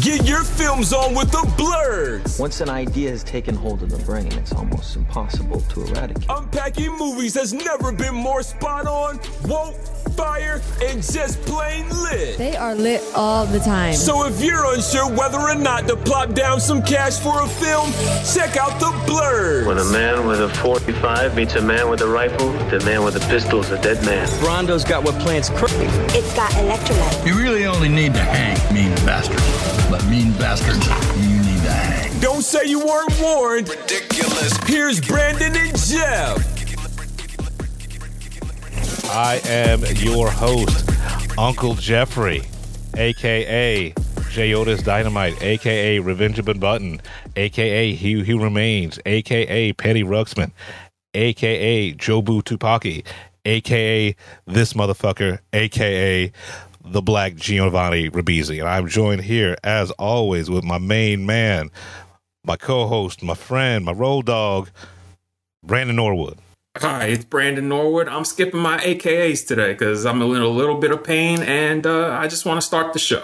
Get your films on with the Blurs. Once an idea has taken hold of the brain, it's almost impossible to eradicate. Unpacking movies has never been more spot on, woke, fire, and just plain lit. They are lit all the time. So if you're unsure whether or not to plop down some cash for a film, check out the Blurs. When a man with a 45 meets a man with a rifle, the man with a pistol is a dead man. Brondo's got what plants cooking. It's got electrolyte. You really only need to hang mean bastards. But mean bastards, you need to hang. Don't say you weren't warned. Ridiculous. Here's Brandon and Jeff. I am your host, Uncle Jeffrey, a.k.a. J. Otis Dynamite, a.k.a. Revengeable Button, a.k.a. He Who Remains, a.k.a. Petty Ruxpin, a.k.a. Jobu Tupaki, a.k.a. this motherfucker, a.k.a. the Black Giovanni Ribisi. And I'm joined here, as always, with my main man, my co-host, my friend, my road dog, Brandon Norwood. Hi, it's Brandon Norwood. I'm skipping my AKAs today because I'm in a little bit of pain, and I just want to start the show.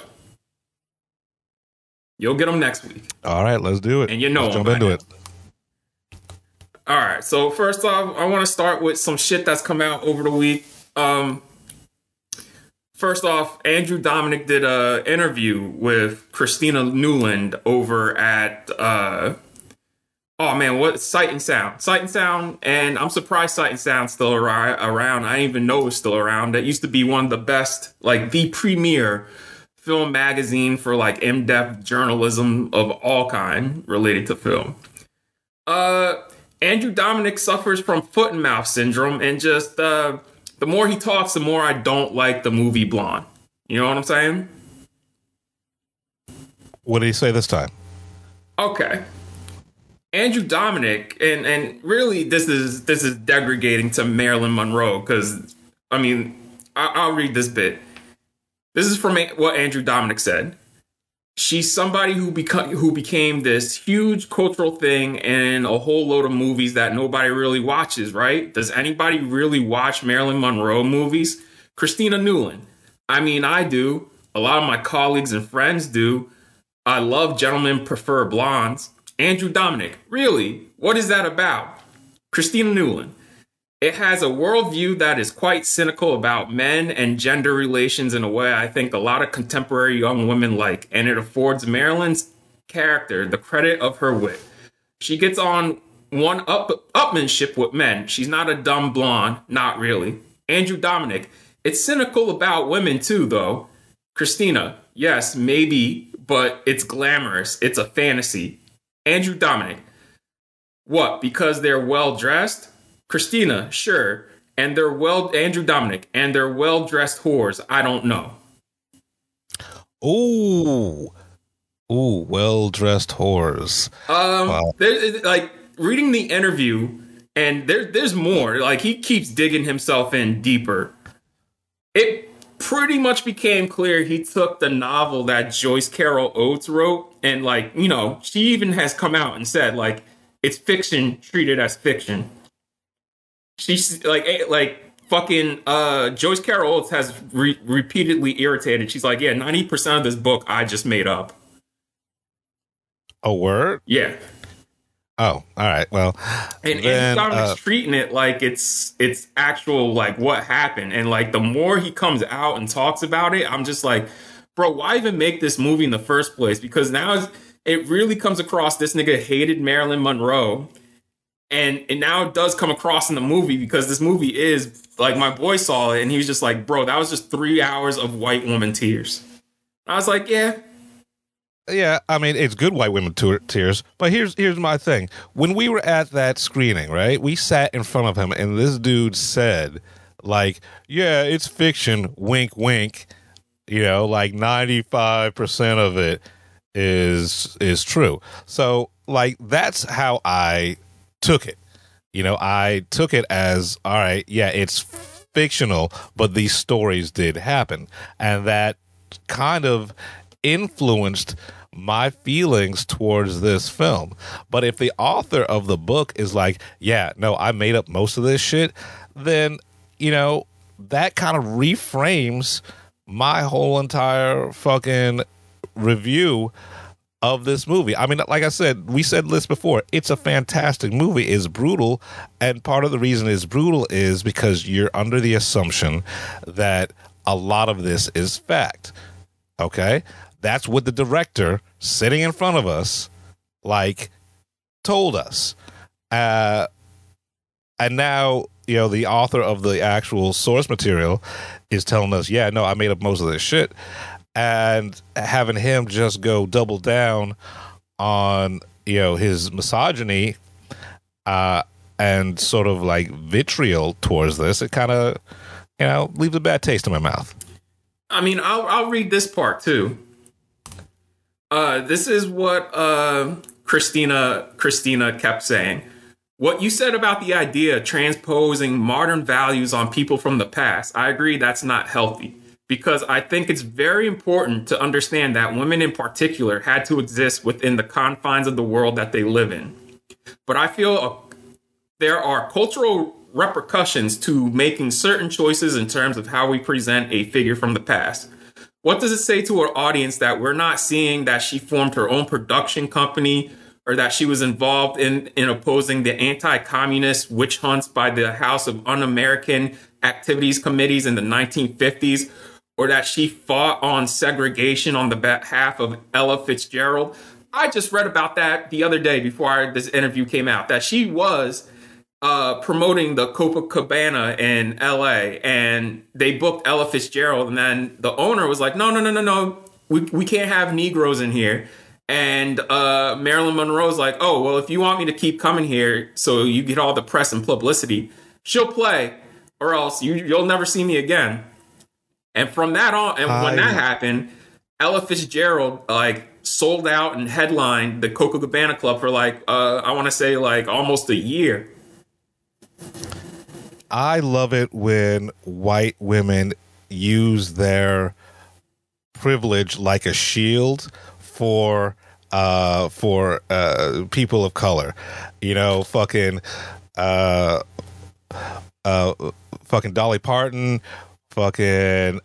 You'll get them next week. All right, let's do it. And you know, let's jump into it. All right, so first off, I want to start with some shit that's come out over the week. First off, Andrew Dominik did an interview with Christina Newland over at, Sight and Sound. Sight and Sound, and I'm surprised Sight and Sound's still around. I didn't even know it was still around. That used to be one of the best, like the premier film magazine for like in-depth journalism of all kind related to film. Andrew Dominik suffers from foot and mouth syndrome, and just the more he talks, the more I don't like the movie Blonde. You know what I'm saying? What did he say this time? Okay. Andrew Dominik, and really this is degrading to Marilyn Monroe, because, I mean, I'll read this bit. This is from what Andrew Dominik said. She's somebody who became this huge cultural thing in a whole load of movies that nobody really watches, right? Does anybody really watch Marilyn Monroe movies? Christina Newland. I mean, I do. A lot of my colleagues and friends do. I love Gentlemen Prefer Blondes. Andrew Dominik. Really? What is that about? Christina Newland. It has a worldview that is quite cynical about men and gender relations in a way I think a lot of contemporary young women like, and it affords Marilyn's character the credit of her wit. She gets on one-upmanship with men. She's not a dumb blonde. Not really. Andrew Dominik. It's cynical about women too, though. Christina. Yes, maybe, but it's glamorous. It's a fantasy. Andrew Dominik. What, because they're well-dressed? Christina, sure. And they're Andrew Dominik, and they're well-dressed whores. I don't know. Ooh, well-dressed whores. Wow. Like, reading the interview, and there's more. Like, he keeps digging himself in deeper. It pretty much became clear he took the novel that Joyce Carol Oates wrote, and, like, you know, she even has come out and said, like, it's fiction treated as fiction. She's like fucking Joyce Carol Oates has repeatedly irritated. She's like, yeah, 90% of this book I just made up. A word? Yeah. Oh, all right. Well, and Dominik's treating it like it's actual, like, what happened. And, like, the more he comes out and talks about it, I'm just like, bro, why even make this movie in the first place? Because now it really comes across this nigga hated Marilyn Monroe. And now it does come across in the movie, because this movie is, like, my boy saw it and he was just like, bro, that was just 3 hours of white woman tears. I was like, yeah. Yeah, I mean, it's good white women tears, but here's my thing. When we were at that screening, right, we sat in front of him and this dude said, like, yeah, it's fiction, wink, wink. You know, like 95% of it is true. So, like, that's how I took it. You know, I took it as, all right, yeah, it's fictional, but these stories did happen. And that kind of influenced my feelings towards this film. But if the author of the book is like, yeah, no, I made up most of this shit, then, you know, that kind of reframes my whole entire fucking review of this movie. I mean, like I said, we said this before, it's a fantastic movie. It's brutal, and part of the reason it's brutal is because you're under the assumption that a lot of this is fact. Okay? That's what the director sitting in front of us told us. And now, the author of the actual source material is telling us, yeah, no, I made up most of this shit. And having him just go double down on, his misogyny and sort of vitriol towards this, it kind of, leaves a bad taste in my mouth. I mean, I'll read this part too. This is what Christina kept saying. What you said about the idea of transposing modern values on people from the past, I agree that's not healthy, because I think it's very important to understand that women in particular had to exist within the confines of the world that they live in. But I feel there are cultural repercussions to making certain choices in terms of how we present a figure from the past. What does it say to our audience that we're not seeing that she formed her own production company, or that she was involved in opposing the anti-communist witch hunts by the House of Un-American Activities Committees in the 1950s, or that she fought on segregation on the behalf of Ella Fitzgerald? I just read about that the other day before this interview came out, that she was promoting the Copacabana in LA, and they booked Ella Fitzgerald, and then the owner was like, no, we can't have Negroes in here. And Marilyn Monroe's like, oh, well, if you want me to keep coming here so you get all the press and publicity, she'll play, or else you'll never see me again. And from that on, and when that happened, Ella Fitzgerald sold out and headlined the Copacabana Club for I want to say almost a year. I love it when white women use their privilege like a shield for people of color. Fucking Dolly Parton, fucking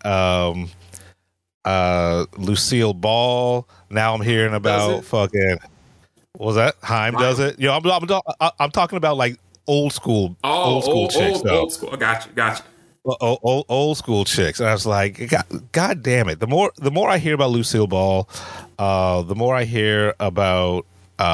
Lucille Ball. Now I'm hearing about fucking, what was that? Haim does it. I'm talking about old school chicks. Old school. I got you. Old school chicks. And I was like, God damn it. The more I hear about Lucille Ball, the more I hear about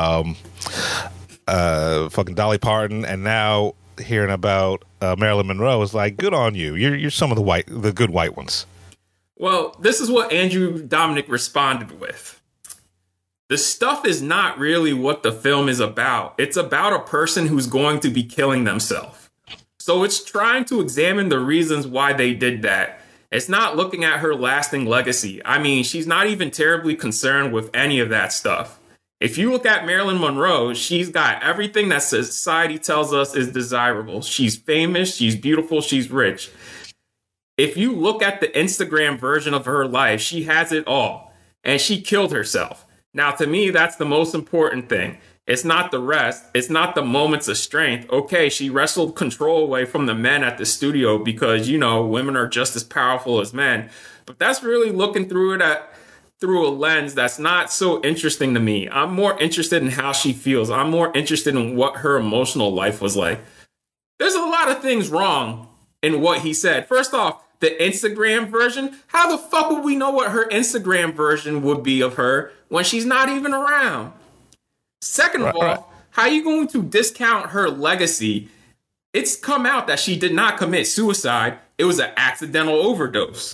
fucking Dolly Parton, and now hearing about Marilyn Monroe is good on you. You're some of the good white ones. Well, this is what Andrew Dominik responded with. The stuff is not really what the film is about. It's about a person who's going to be killing themselves. So it's trying to examine the reasons why they did that. It's not looking at her lasting legacy. I mean, she's not even terribly concerned with any of that stuff. If you look at Marilyn Monroe, she's got everything that society tells us is desirable. She's famous, she's beautiful, she's rich. If you look at the Instagram version of her life, she has it all. And she killed herself. Now, to me, that's the most important thing. It's not the rest. It's not the moments of strength. Okay, she wrestled control away from the men at the studio because, women are just as powerful as men. But that's really looking through it through a lens that's not so interesting to me. I'm more interested in how she feels. I'm more interested in what her emotional life was like. There's a lot of things wrong in what he said. First off, the Instagram version. How the fuck would we know what her Instagram version would be of her when she's not even around? Second of all, how are you going to discount her legacy? It's come out that she did not commit suicide. It was an accidental overdose.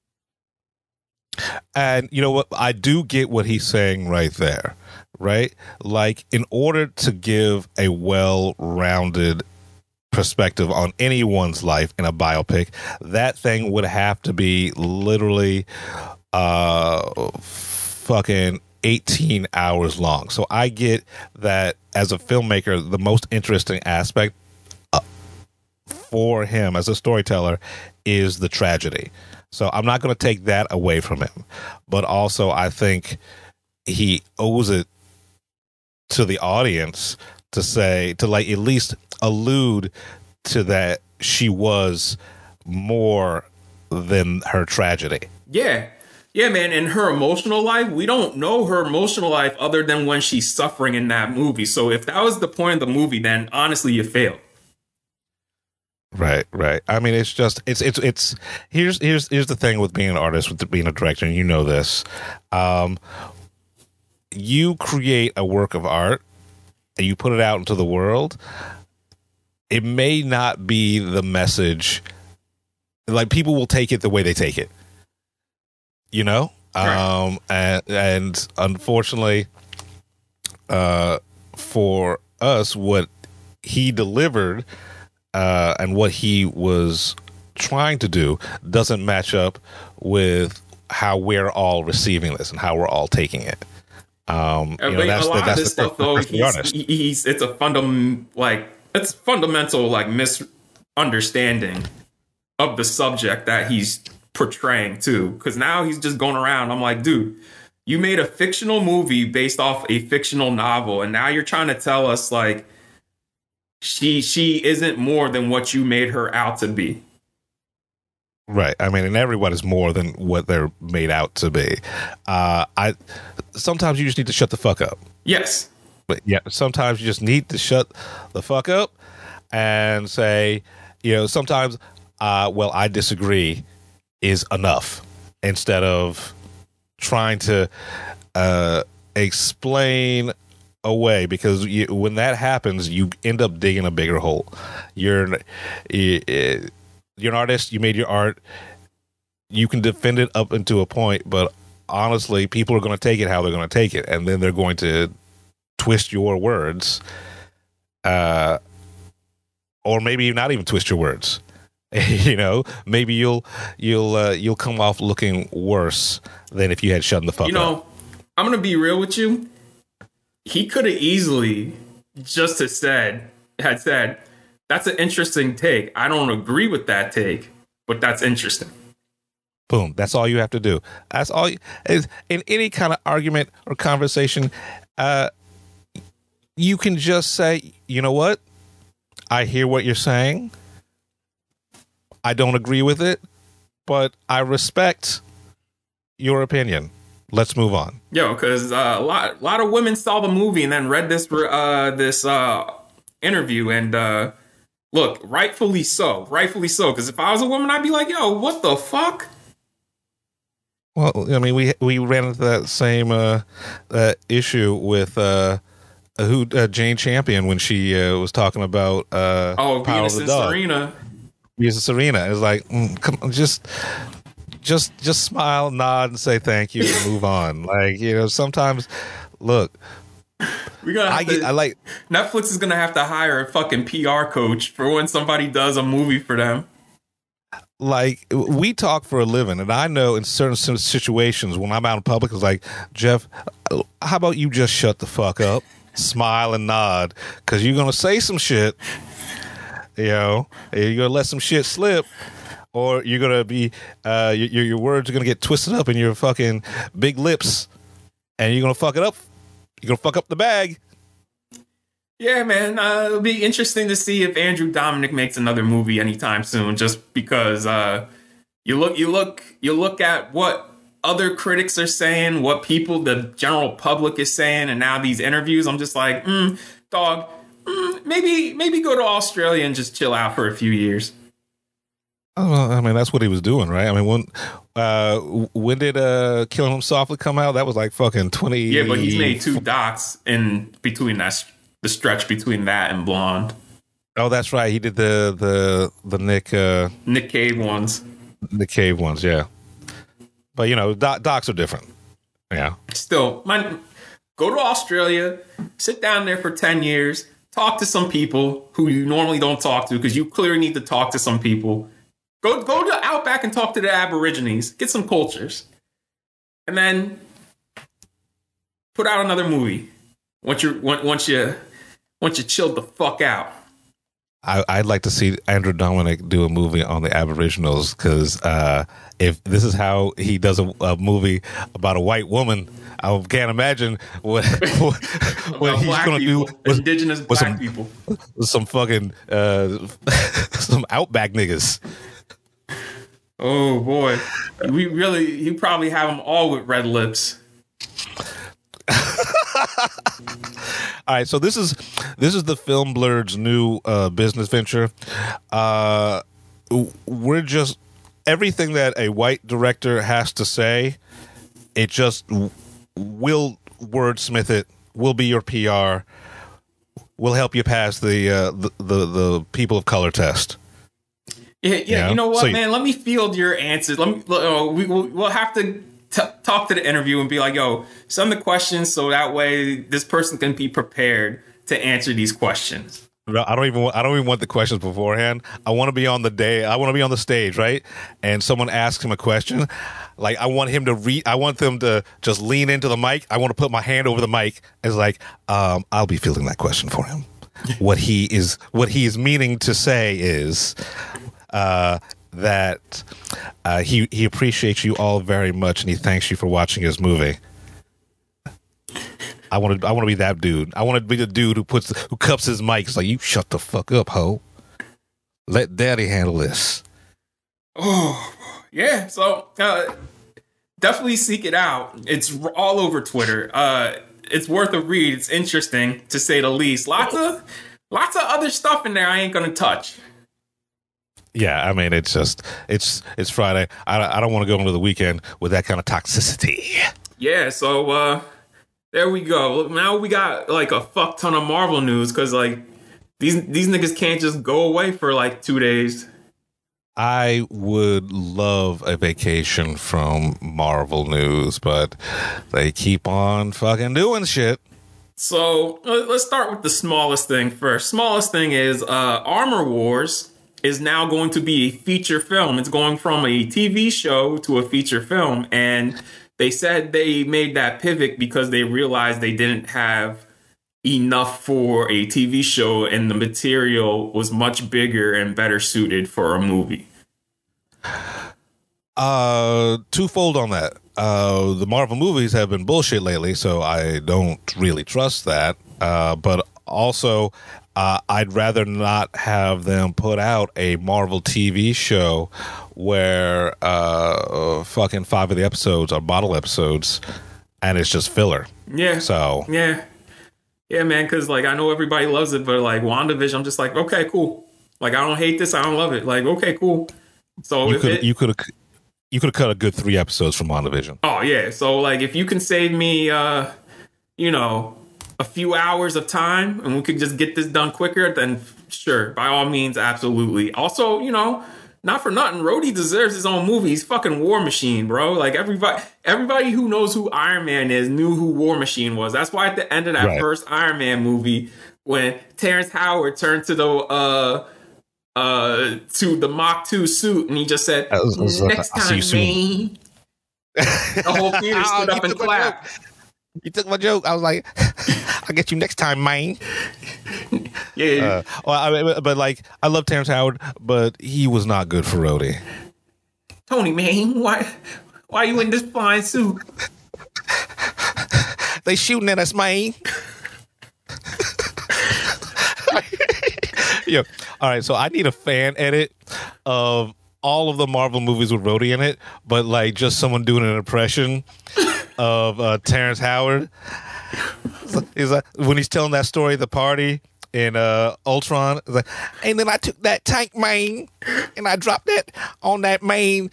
And you know what? I do get what he's saying right there, right? In order to give a well-rounded perspective on anyone's life in a biopic, that thing would have to be literally fucking 18 hours long. So I get that as a filmmaker, the most interesting aspect for him as a storyteller is the tragedy. So I'm not going to take that away from him. But also I think he owes it to the audience to at least allude to that she was more than her tragedy. Yeah. Yeah, man, and her emotional life, we don't know her emotional life other than when she's suffering in that movie. So if that was the point of the movie, then honestly, you failed. Right. I mean, it's just it's here's the thing with being an artist, with being a director, and you know this. You create a work of art and you put it out into the world. It may not be the message. Like, people will take it the way they take it. You know, right. And unfortunately, for us, what he delivered and what he was trying to do doesn't match up with how we're all receiving this and how we're all taking it. That's a lot of this stuff, though, it's a fundamental misunderstanding of the subject that he's portraying too, because now he's just going around. I'm like, dude, you made a fictional movie based off a fictional novel, and now you're trying to tell us like she isn't more than what you made her out to be. Right. I mean, and everyone is more than what they're made out to be. Sometimes you just need to shut the fuck up. Yes. But yeah, sometimes you just need to shut the fuck up and say, sometimes, I disagree is enough, instead of trying to explain away, because when that happens, you end up digging a bigger hole. You're an artist. You made your art. You can defend it up into a point, but honestly, people are going to take it how they're going to take it, and then they're going to twist your words, or maybe not even twist your words. Maybe you'll come off looking worse than if you had shut the fuck up. I'm gonna be real with you. He could have easily just said, that's an interesting take. I don't agree with that take, but that's interesting. Boom. That's all you have to do. That's all. In any kind of argument or conversation, you can just say, you know what? I hear what you're saying. I don't agree with it, but I respect your opinion. Let's move on. Because a lot of women saw the movie and then read this interview, and look, rightfully so. Because if I was a woman, I'd be like, "Yo, what the fuck?" Well, I mean, we ran into that same issue with Jane Champion when she was talking about Venus and Serena. Venus and Serena. It's like, come on, just smile, nod, and say thank you, and move on. Like, sometimes, look, Netflix is gonna have to hire a fucking PR coach for when somebody does a movie for them. Like, we talk for a living, and I know in certain situations when I'm out in public, it's like, Jeff, how about you just shut the fuck up, smile and nod, because you're gonna say some shit, you're gonna let some shit slip, or you're gonna be your words are gonna get twisted up in your fucking big lips, and you're gonna fuck it up. You're gonna fuck up the bag. Yeah, man. It'll be interesting to see if Andrew Dominik makes another movie anytime soon. Just because you look at what other critics are saying, what the general public is saying, and now these interviews. I'm just like, dog. Maybe go to Australia and just chill out for a few years. Oh, I mean, that's what he was doing, right? I mean, when did Killing Him Softly come out? That was like fucking 20. Yeah, but he's made 2 docs in between that. The stretch between that and Blonde. Oh, that's right. He did the Nick Cave ones. The Cave ones, yeah. But docs are different. Yeah. Still, go to Australia, sit down there for 10 years, talk to some people who you normally don't talk to, because you clearly need to talk to some people. Go to Outback and talk to the Aborigines. Get some cultures, and then put out another movie. Once you chilled the fuck out. I'd like to see Andrew Dominik do a movie on the Aboriginals, because if this is how he does a movie about a white woman, I can't imagine what he's going to do with indigenous black people. Some fucking some Outback niggas. Oh boy, you probably have them all with red lips. All right, so this is the Film Blurred's new business venture. We're just everything that a white director has to say. It just will wordsmith it. We'll be your PR. We'll help you pass the people of color test. Yeah. You know what, man? Let me field your answers. We'll have to talk to the interview and be like, yo, send the questions so that way this person can be prepared to answer these questions. No, I don't even want the questions beforehand. I want to be on the day. I want to be on the stage, right? And someone asks him a question. Like, I want him to I want them to just lean into the mic. I want to put my hand over the mic. It's like, I'll be fielding that question for him. What he is meaning to say is that he appreciates you all very much and he thanks you for watching his movie. I want to be that dude. I want to be the dude who cups his mic. It's like, you shut the fuck up, ho. Let daddy handle this. Oh, yeah. So definitely seek it out. It's all over Twitter. It's worth a read. It's interesting, to say the least. Lots of other stuff in there I ain't going to touch. Yeah, I mean, it's Friday. I don't want to go into the weekend with that kind of toxicity. Yeah, so there we go. Now we got like a fuck ton of Marvel news because like these niggas can't just go away for like 2 days. I would love a vacation from Marvel news, but they keep on fucking doing shit. So let's start with the smallest thing first. Smallest thing is Armor Wars is now going to be a feature film. It's going from a TV show to a feature film. And they said they made that pivot because they realized they didn't have enough for a TV show and the material was much bigger and better suited for a movie. Twofold on that. The Marvel movies have been bullshit lately, so I don't really trust that. But also, I'd rather not have them put out a Marvel TV show where fucking 5 of the episodes are bottle episodes and it's just filler. Yeah. So yeah, man. Because like I know everybody loves it, but like WandaVision, I'm just like, okay, cool. Like I don't hate this. I don't love it. Like okay, cool. So you could have cut a good 3 episodes from WandaVision. Oh yeah. So like if you can save me, a few hours of time and we could just get this done quicker, then sure, by all means, absolutely. Also, not for nothing, Rhodey deserves his own movie. He's fucking War Machine, bro. Like everybody who knows who Iron Man is knew who War Machine was. That's why at the end of that first Iron Man movie, when Terrence Howard turned to the Mach 2 suit and he just said, next time, man. The whole theater stood up and clapped. You took my joke. I was like, I'll get you next time, man. Yeah. But like, I love Terrence Howard, but he was not good for Rhodey. Tony, man, why are you in this flying suit? They shooting at us, man. Yeah. All right. So I need a fan edit of all of the Marvel movies with Rhodey in it, but like just someone doing an impression of Terrence Howard. He's like, when he's telling that story at the party in Ultron, he's like, and then I took that tank main and I dropped it on that main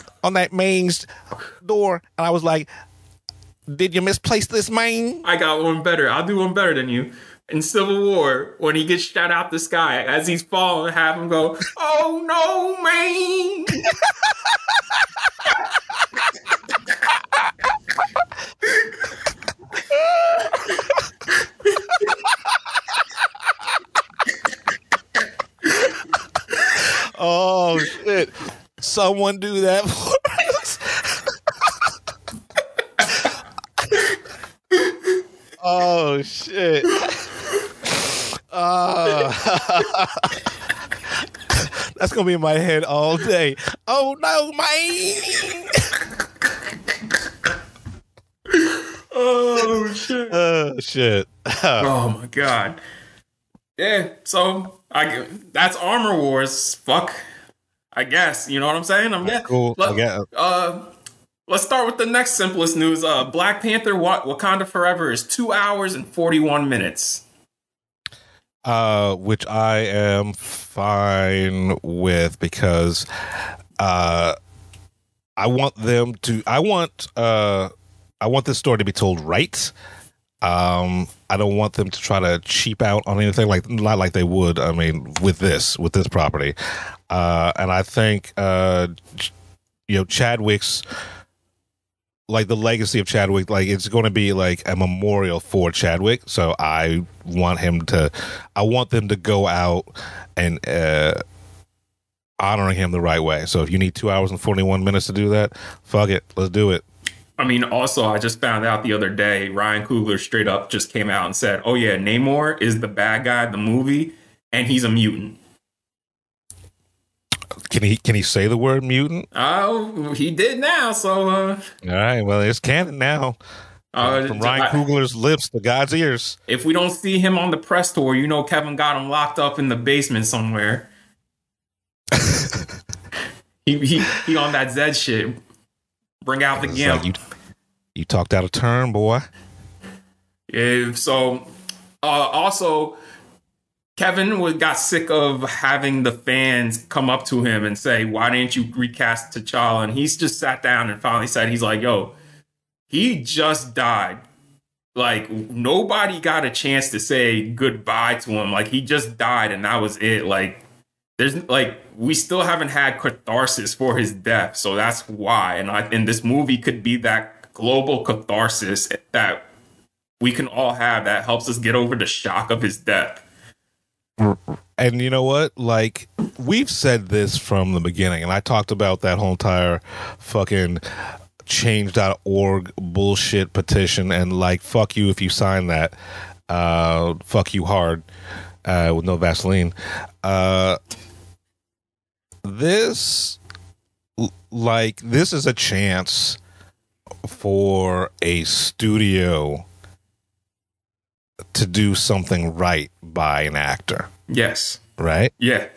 door, and I was like, did you misplace this main? I got one better. I'll do one better than you. In Civil War, when he gets shot out the sky, as he's falling, have him go, oh no, man. Oh shit! Someone do that for us. Oh shit! That's gonna be in my head all day. Oh no, man! Oh shit! Oh shit! Oh my god! Yeah, so that's Armor Wars. Fuck. I guess. You know what I'm saying? Cool. I get it. Let's start with the next simplest news. Black Panther Wakanda Forever is 2 hours and 41 minutes. Which I am fine with because I want them to. I want this story to be told right. I don't want them to try to cheap out on anything not like they would. I mean, with this property, and I think Chadwick's. Like the legacy of Chadwick, like it's going to be like a memorial for Chadwick. So I want them to go out and honoring him the right way. So if you need 2 hours and 41 minutes to do that, fuck it, let's do it. I mean, also, I just found out the other day, Ryan Coogler straight up just came out and said, "Oh yeah, Namor is the bad guy in the movie, and he's a mutant." Can he say the word mutant? Oh, he did now. So, all right. Well, it's canon now. From Ryan Coogler's lips to God's ears. If we don't see him on the press tour, Kevin got him locked up in the basement somewhere. he on that Zed shit. Bring out the gimp. Like you talked out of turn, boy. Yeah. So, also. Kevin got sick of having the fans come up to him and say, "Why didn't you recast T'Challa?" And he's just sat down and finally said, he's like, "Yo, he just died. Like, nobody got a chance to say goodbye to him. Like, he just died and that was it. Like, we still haven't had catharsis for his death. So that's why." And this movie could be that global catharsis that we can all have that helps us get over the shock of his death. And you know what? Like, we've said this from the beginning, and I talked about that whole entire fucking change.org bullshit petition, and like, fuck you if you sign that. Fuck you hard with no Vaseline. This is a chance for a studio to do something right by an actor. Yes. Right? Yeah.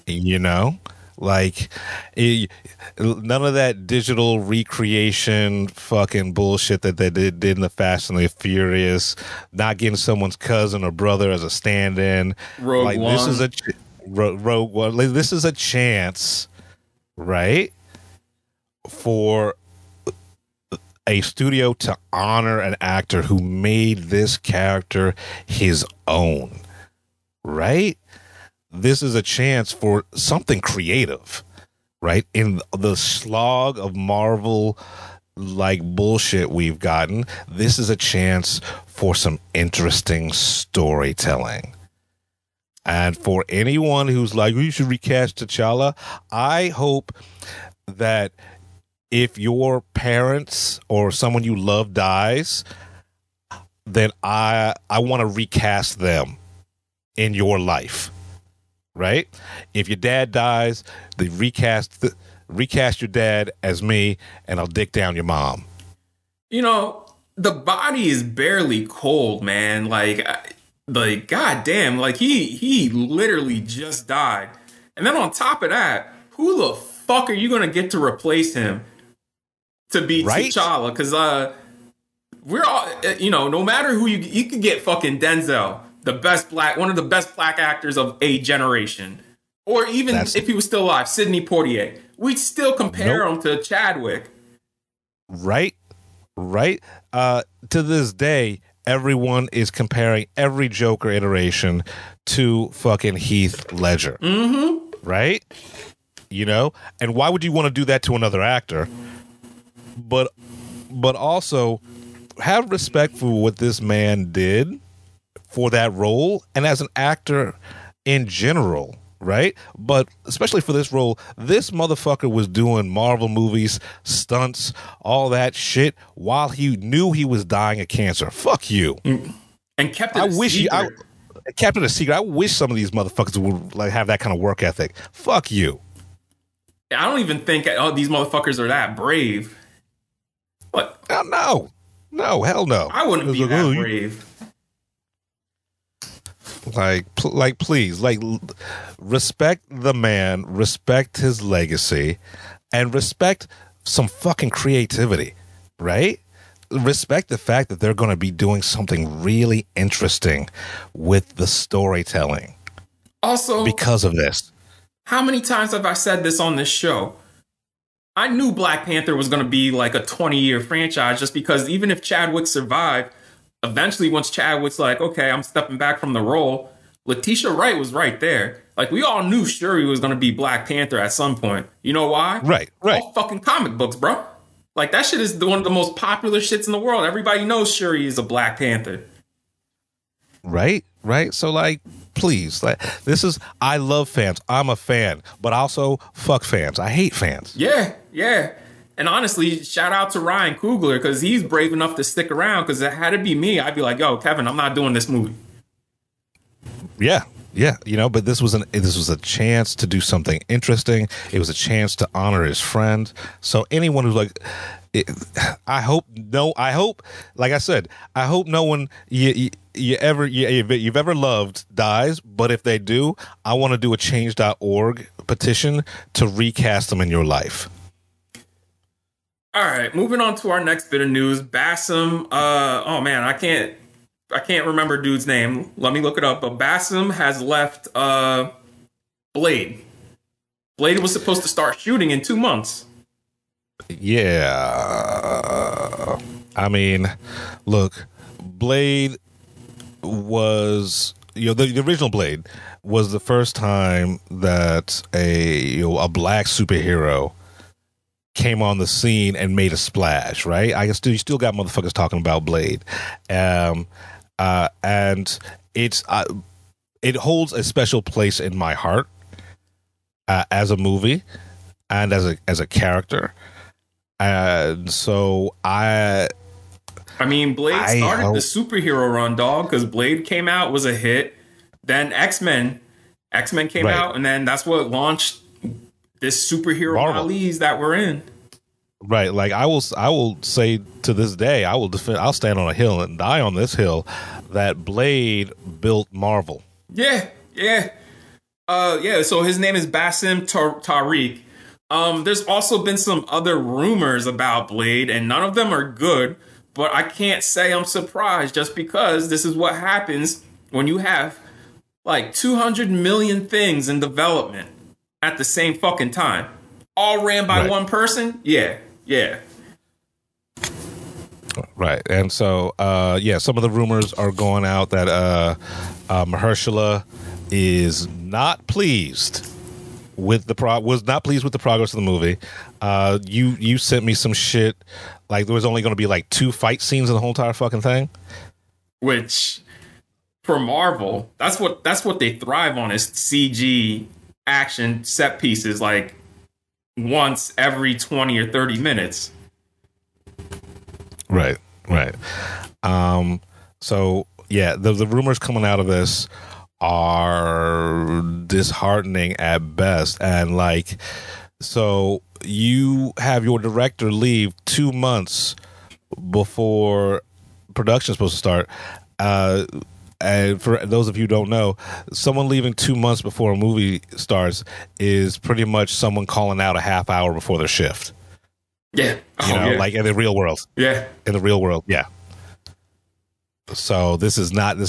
Like none of that digital recreation fucking bullshit that they did in the Fast and the Furious, not getting someone's cousin or brother as a stand-in. Rogue One. This is Rogue One. This is a chance, right, for a studio to honor an actor who made this character his own, right? This is a chance for something creative, right? In the slog of Marvel like bullshit we've gotten, this is a chance for some interesting storytelling. And for anyone who's like, "You should recast T'Challa," I hope that if your parents or someone you love dies, then I want to recast them in your life, right? If your dad dies, they recast your dad as me, and I'll dick down your mom. The body is barely cold, man. Like goddamn, like he literally just died, and then on top of that, who the fuck are you gonna get to replace him? To be T'Challa, because we're all, no matter who you could get fucking Denzel, one of the best black actors of a generation, or even if he was still alive, Sidney Poitier, we'd still compare him to Chadwick. Right. To this day, everyone is comparing every Joker iteration to fucking Heath Ledger. Mm-hmm. Right? And why would you want to do that to another actor? But also have respect for what this man did for that role and as an actor in general, right? But especially for this role, this motherfucker was doing Marvel movies, stunts, all that shit while he knew he was dying of cancer. Fuck you. And kept it a secret. I kept it a secret. I wish some of these motherfuckers would like have that kind of work ethic. Fuck you. I don't even think these motherfuckers are that brave. What? No, hell no. I wouldn't be that brave. Please, respect the man, respect his legacy, and respect some fucking creativity, right? Respect the fact that they're going to be doing something really interesting with the storytelling. Also, because of this. How many times have I said this on this show? I knew Black Panther was going to be like a 20-year franchise just because even if Chadwick survived, eventually once Chadwick's like, okay, I'm stepping back from the role, Letitia Wright was right there. Like, we all knew Shuri was going to be Black Panther at some point. You know why? Right. All fucking comic books, bro. Like, that shit is one of the most popular shits in the world. Everybody knows Shuri is a Black Panther. Right. So, please, I love fans. I'm a fan, but also fuck fans. I hate fans. Yeah. And honestly, shout out to Ryan Coogler because he's brave enough to stick around because it had to be me. I'd be like, yo, Kevin, I'm not doing this movie. Yeah. But this was a chance to do something interesting. It was a chance to honor his friend. So anyone who's like, I hope, like I said, I hope no one you've ever loved dies. But if they do, I want to do a change.org petition to recast them in your life. All right, moving on to our next bit of news. Bassem, oh man, I can't remember dude's name. Let me look it up. But Bassem has left Blade. Blade was supposed to start shooting in 2 months. Yeah. I mean, look, Blade was, the original Blade was the first time that a black superhero came on the scene and made a splash, right? I guess you still got motherfuckers talking about Blade. And it holds a special place in my heart as a movie and as a character. And so I mean, Blade started the superhero run, dog, because Blade came out, was a hit. Then X-Men came out, and then that's what launched this superhero Marvel that we're in. Right, like I will say to this day, I'll stand on a hill and die on this hill that Blade built Marvel. Yeah. So his name is Bassem Tariq. There's also been some other rumors about Blade, and none of them are good. But I can't say I'm surprised just because this is what happens when you have like 200 million things in development at the same fucking time, all ran by one person. Yeah. Right. And so, some of the rumors are going out that Mahershala is not pleased with was not pleased with the progress of the movie. You sent me some shit like there was only going to be like 2 fight scenes in the whole entire fucking thing. Which, for Marvel, that's what they thrive on is CG action set pieces, like once every 20 or 30 minutes. Right. So yeah, the rumors coming out of this are disheartening at best, and like, so you have your director leave 2 months before production's supposed to start. And for those of you who don't know, someone leaving 2 months before a movie starts is pretty much someone calling out a half hour before their shift. Yeah. Like in the real world. Yeah. In the real world. Yeah. So this is not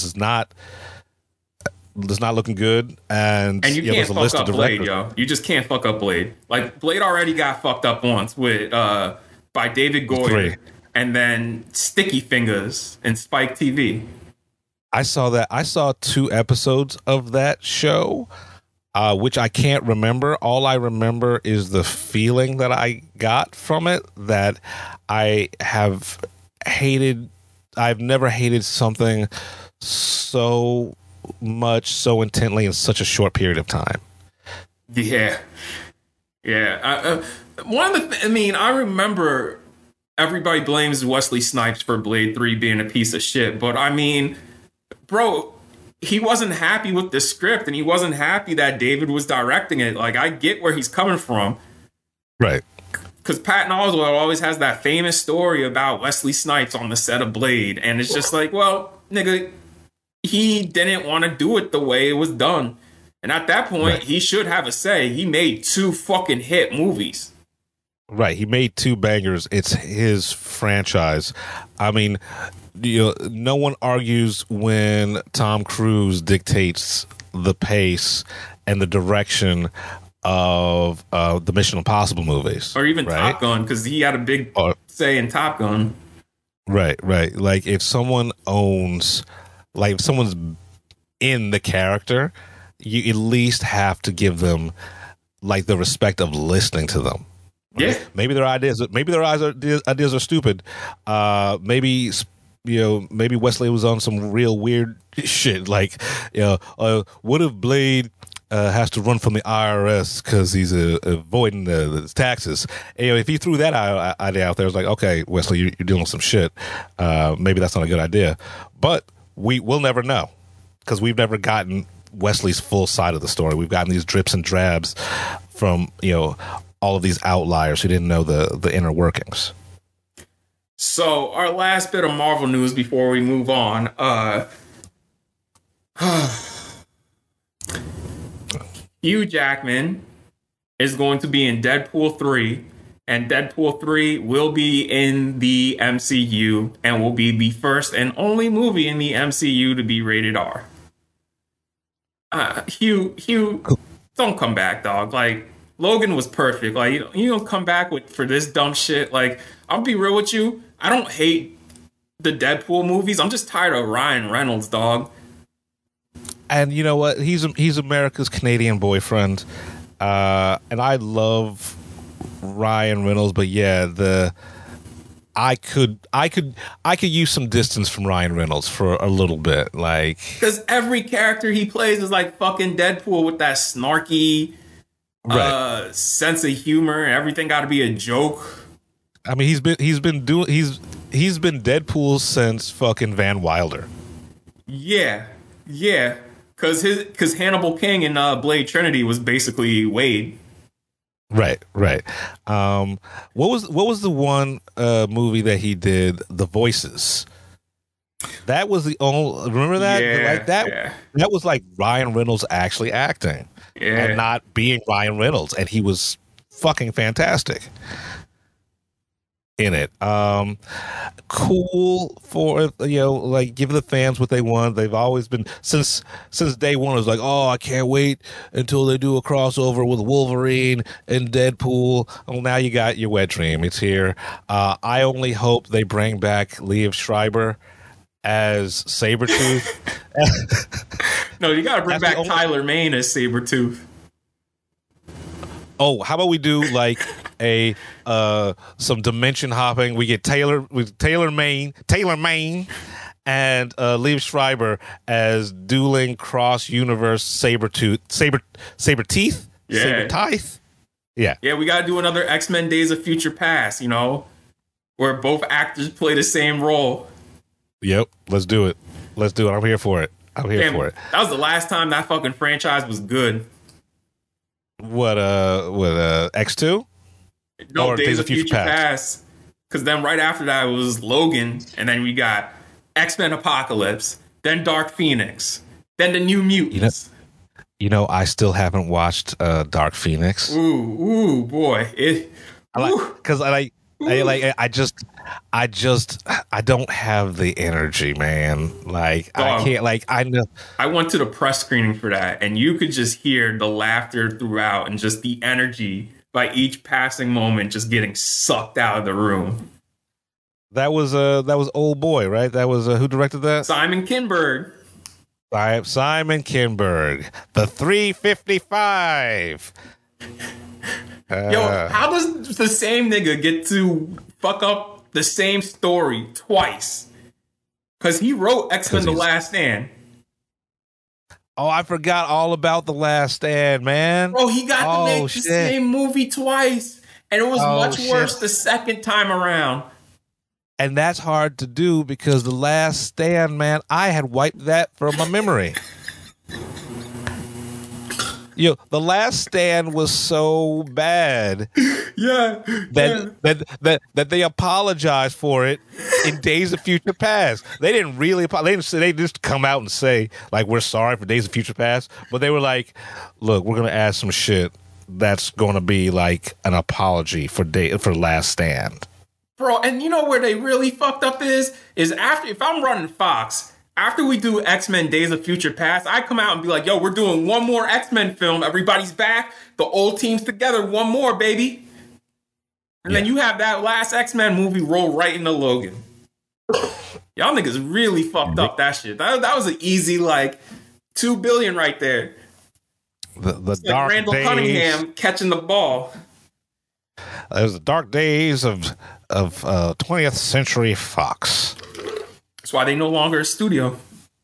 looking good. And you can't fuck up Blade, yo. You just can't fuck up Blade. Like, Blade already got fucked up once with by David Goyer. 3. And then Sticky Fingers and Spike TV. I saw that. I saw 2 episodes of that show, which I can't remember. All I remember is the feeling that I got from it, that I have hated. I've never hated something so much, so intently in such a short period of time. Yeah. I remember everybody blames Wesley Snipes for Blade 3 being a piece of shit, but I mean, bro, he wasn't happy with the script, and he wasn't happy that David was directing it. Like, I get where he's coming from. Right. Because Patton Oswalt always has that famous story about Wesley Snipes on the set of Blade, and it's just like, well, nigga, he didn't want to do it the way it was done. And at that point, he should have a say. He made 2 fucking hit movies. Right. He made 2 bangers. It's his franchise. I mean, no one argues when Tom Cruise dictates the pace and the direction of the Mission Impossible movies. Or even right? Top Gun, because he had a big say in Top Gun. Right. Like, if someone owns, like, if someone's in the character, you at least have to give them, like, the respect of listening to them. Yeah. Maybe their ideas are stupid. Maybe Wesley was on some real weird shit. Like, what if Blade has to run from the IRS because he's avoiding the taxes? If he threw that idea out there, it's like, okay, Wesley, you're dealing with some shit. Maybe that's not a good idea. But we'll never know because we've never gotten Wesley's full side of the story. We've gotten these drips and drabs from all of these outliers who didn't know the inner workings. So our last bit of Marvel news before we move on. Hugh Jackman is going to be in Deadpool 3, and Deadpool 3 will be in the MCU and will be the first and only movie in the MCU to be rated R. Hugh, don't come back, dog. Like, Logan was perfect. Like, you don't come back for this dumb shit. Like, I'll be real with you. I don't hate the Deadpool movies. I'm just tired of Ryan Reynolds, dog. And you know what? He's America's Canadian boyfriend, and I love Ryan Reynolds. But yeah, I could use some distance from Ryan Reynolds for a little bit, like, because every character he plays is like fucking Deadpool with that snarky sense of humor, and everything got to be a joke. I mean, he's been Deadpool since fucking Van Wilder. Yeah, because Hannibal King in Blade Trinity was basically Wade. Right. What was the one movie that he did? The Voices. That was the only. Remember that? Yeah, like that. Yeah. That was like Ryan Reynolds actually acting, and not being Ryan Reynolds, and he was fucking fantastic in it. Cool for like give the fans what they want. They've always been since day one. It was like, oh, I can't wait until they do a crossover with Wolverine and Deadpool. Well, now you got your wet dream. It's here. I only hope they bring back Liev Schreiber as Sabretooth. No, you got to bring back Tyler Mane as Sabretooth. Oh, how about we do like some dimension hopping? We get Taylor Mane, and Liev Schreiber as dueling cross universe Sabretooth. Yeah. Yeah, we got to do another X-Men Days of Future Past. Where both actors play the same role. Yep, let's do it. I'm here for it. That was the last time that fucking franchise was good. What X2? No, or Days of Future Past. Because then right after that it was Logan, and then we got X-Men Apocalypse, then Dark Phoenix, then the New Mutants. I still haven't watched Dark Phoenix. Ooh, boy! I don't have the energy, man. Like, I can't. Like, I know. I went to the press screening for that, and you could just hear the laughter throughout, and just the energy by each passing moment, just getting sucked out of the room. That was Old Boy, right? That was who directed that? Simon Kinberg. Simon Kinberg, the 355. Yo, how does the same nigga get to fuck up the same story twice? Because he wrote X-Men: The Last Stand. Oh, I forgot all about The Last Stand, man. Bro, he got to make the same movie twice, and it was much worse the second time around. And that's hard to do because The Last Stand, man, I had wiped that from my memory. The Last Stand was so bad that they apologized for it in Days of Future Past. They didn't really they just come out and say like we're sorry for Days of Future Past, but they were like, look, we're gonna add some shit that's gonna be like an apology for Last Stand. Bro, and you know where they really fucked up is after, if I'm running Fox, after we do X-Men Days of Future Past, I come out and be like, yo, we're doing one more X-Men film. Everybody's back. The old team's together. One more, baby. And then you have that last X-Men movie roll right into Logan. Y'all niggas really fucked up that shit. That was an easy, like, $2 billion right there. The dark Randall days. Cunningham catching the ball. It was the dark days of 20th Century Fox. That's why they no longer a studio.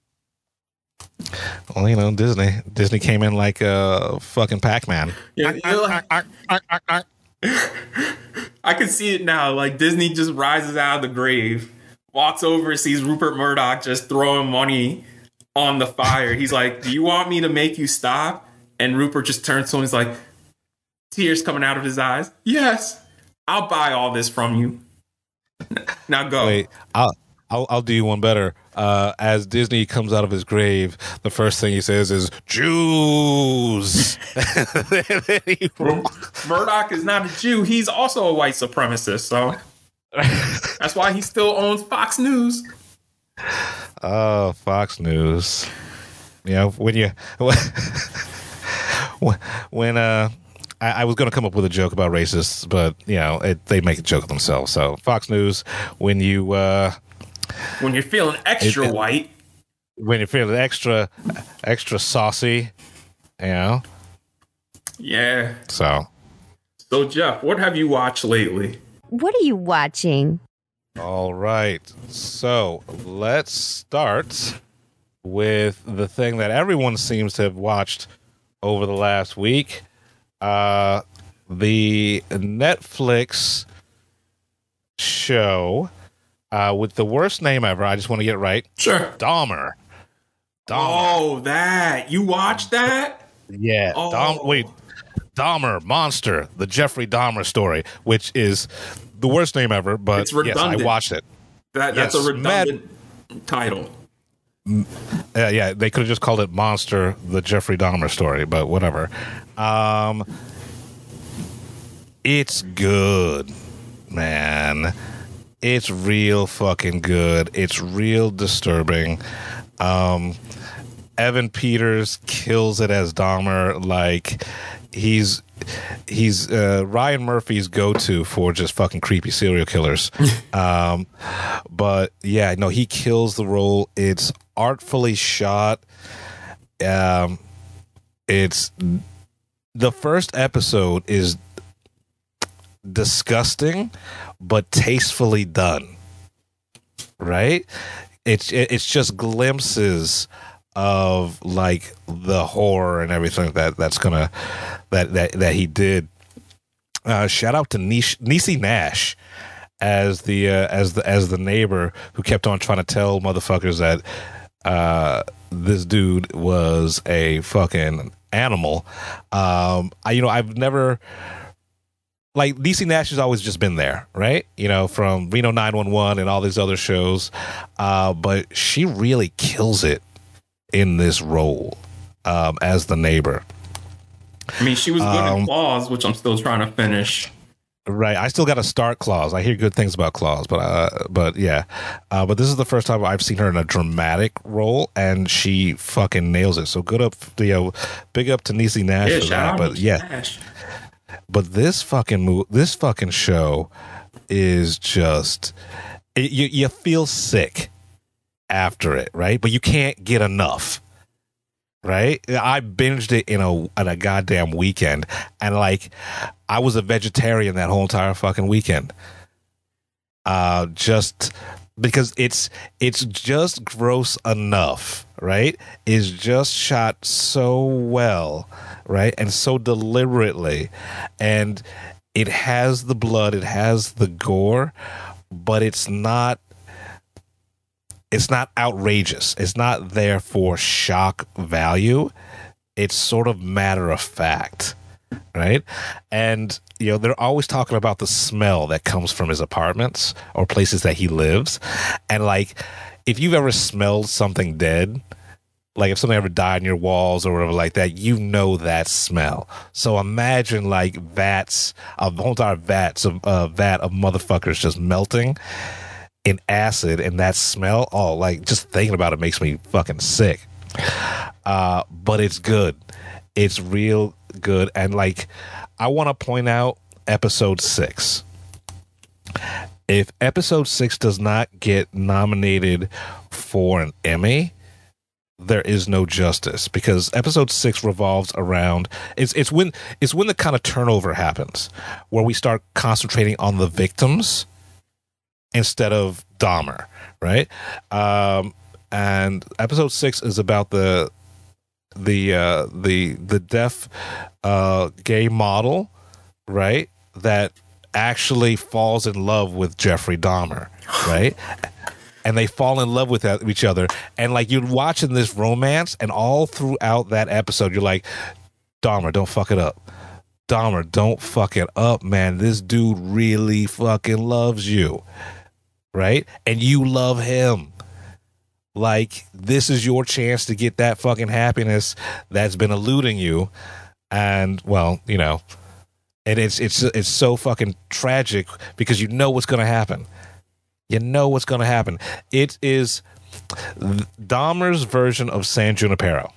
Well, Disney came in like a fucking Pac-Man. Yeah, I can see it now. Like Disney just rises out of the grave, walks over, sees Rupert Murdoch just throwing money on the fire. He's like, "Do you want me to make you stop?" And Rupert just turns to him. He's like, tears coming out of his eyes. "Yes, I'll buy all this from you. Now go." Wait, I'll do you one better. As Disney comes out of his grave, the first thing he says is Jews. Murdoch is not a Jew. He's also a white supremacist. So that's why he still owns Fox News. Oh, Fox News. When I was going to come up with a joke about racists, but they make a joke of themselves. So Fox News, when you're feeling extra white, when you're feeling extra saucy, yeah. So Jeff, what have you watched lately? What are you watching? All right, so let's start with the thing that everyone seems to have watched over the last week. The Netflix show with the worst name ever. I just want to get it right. Sure. Dahmer. Oh, that. You watched that? Yeah. Oh. Dahmer, Monster, the Jeffrey Dahmer story, which is the worst name ever, but it's redundant. Yes, I watched it. That's a redundant title. Yeah, they could have just called it Monster, the Jeffrey Dahmer story, but whatever. It's good, man. It's real fucking good. It's real disturbing. Evan Peters kills it as Dahmer. Like he's Ryan Murphy's go-to for just fucking creepy serial killers. But yeah, no, he kills the role. It's artfully shot. It's the first episode is disgusting but tastefully done, right? It's just glimpses of like the horror and everything that he did. Shout out to Niecy Nash as the neighbor who kept on trying to tell motherfuckers that this dude was a fucking animal. I've never, like, Niecy Nash has always just been there, right? From Reno 911 and all these other shows. But she really kills it in this role as the neighbor. I mean, she was good in Claws, which I'm still trying to finish. Right, I still got to start Claws. I hear good things about Claws, but yeah. But this is the first time I've seen her in a dramatic role, and she fucking nails it. So big up to Niecy Nash for that. But yeah, Nash. But this fucking show is just you feel sick after it, right? But you can't get enough. Right, I binged it in a goddamn weekend, and like I was a vegetarian that whole entire fucking weekend. Just because it's just gross enough, right? It's just shot so well, right, and so deliberately, and it has the blood, it has the gore, but it's not outrageous. It's not there for shock value. it's sort of matter of fact, right? And they're always talking about the smell that comes from his apartments or places that he lives. And like, if you've ever smelled something dead, like if something ever died in your walls or whatever like that, that smell. So imagine like a whole entire vat of motherfuckers just melting in acid, and that smell, like just thinking about it makes me fucking sick. But it's good. It's real good. And like, I want to point out episode 6. If episode 6 does not get nominated for an Emmy, there is no justice, because episode 6 revolves around it's when the kind of turnover happens where we start concentrating on the victims instead of Dahmer, right? And episode 6 is about the deaf gay model, right, that actually falls in love with Jeffrey Dahmer, right? And they fall in love with each other. And like, you're watching this romance, and all throughout that episode, you're like, Dahmer, don't fuck it up. Dahmer, don't fuck it up, man. This dude really fucking loves you, right? And you love him. Like, this is your chance to get that fucking happiness that's been eluding you. And, well, and it's so fucking tragic because you know what's going to happen. You know what's going to happen. It is Dahmer's version of San Junipero.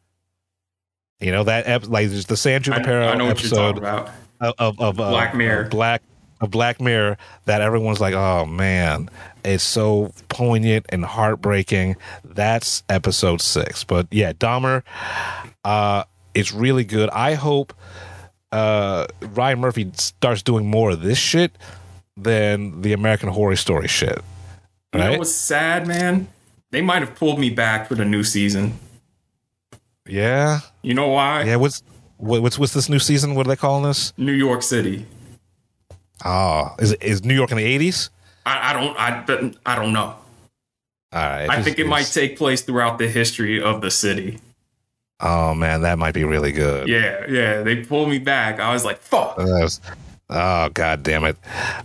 That like there's the San Junipero I know episode what you're talking about. of Black Mirror. Black Mirror, that everyone's like, oh man, it's so poignant and heartbreaking. That's episode 6. But yeah, Dahmer, it's really good. I hope Ryan Murphy starts doing more of this shit than the American Horror Story shit. Right? You know what's sad, man? They might have pulled me back for the new season. Yeah. You know why? Yeah. What's this new season? What are they calling this? New York City. Oh, is New York in the 80s? I don't know. All right. I think it might take place throughout the history of the city. Oh man, that might be really good. Yeah. They pulled me back. I was like, fuck. Oh god damn it.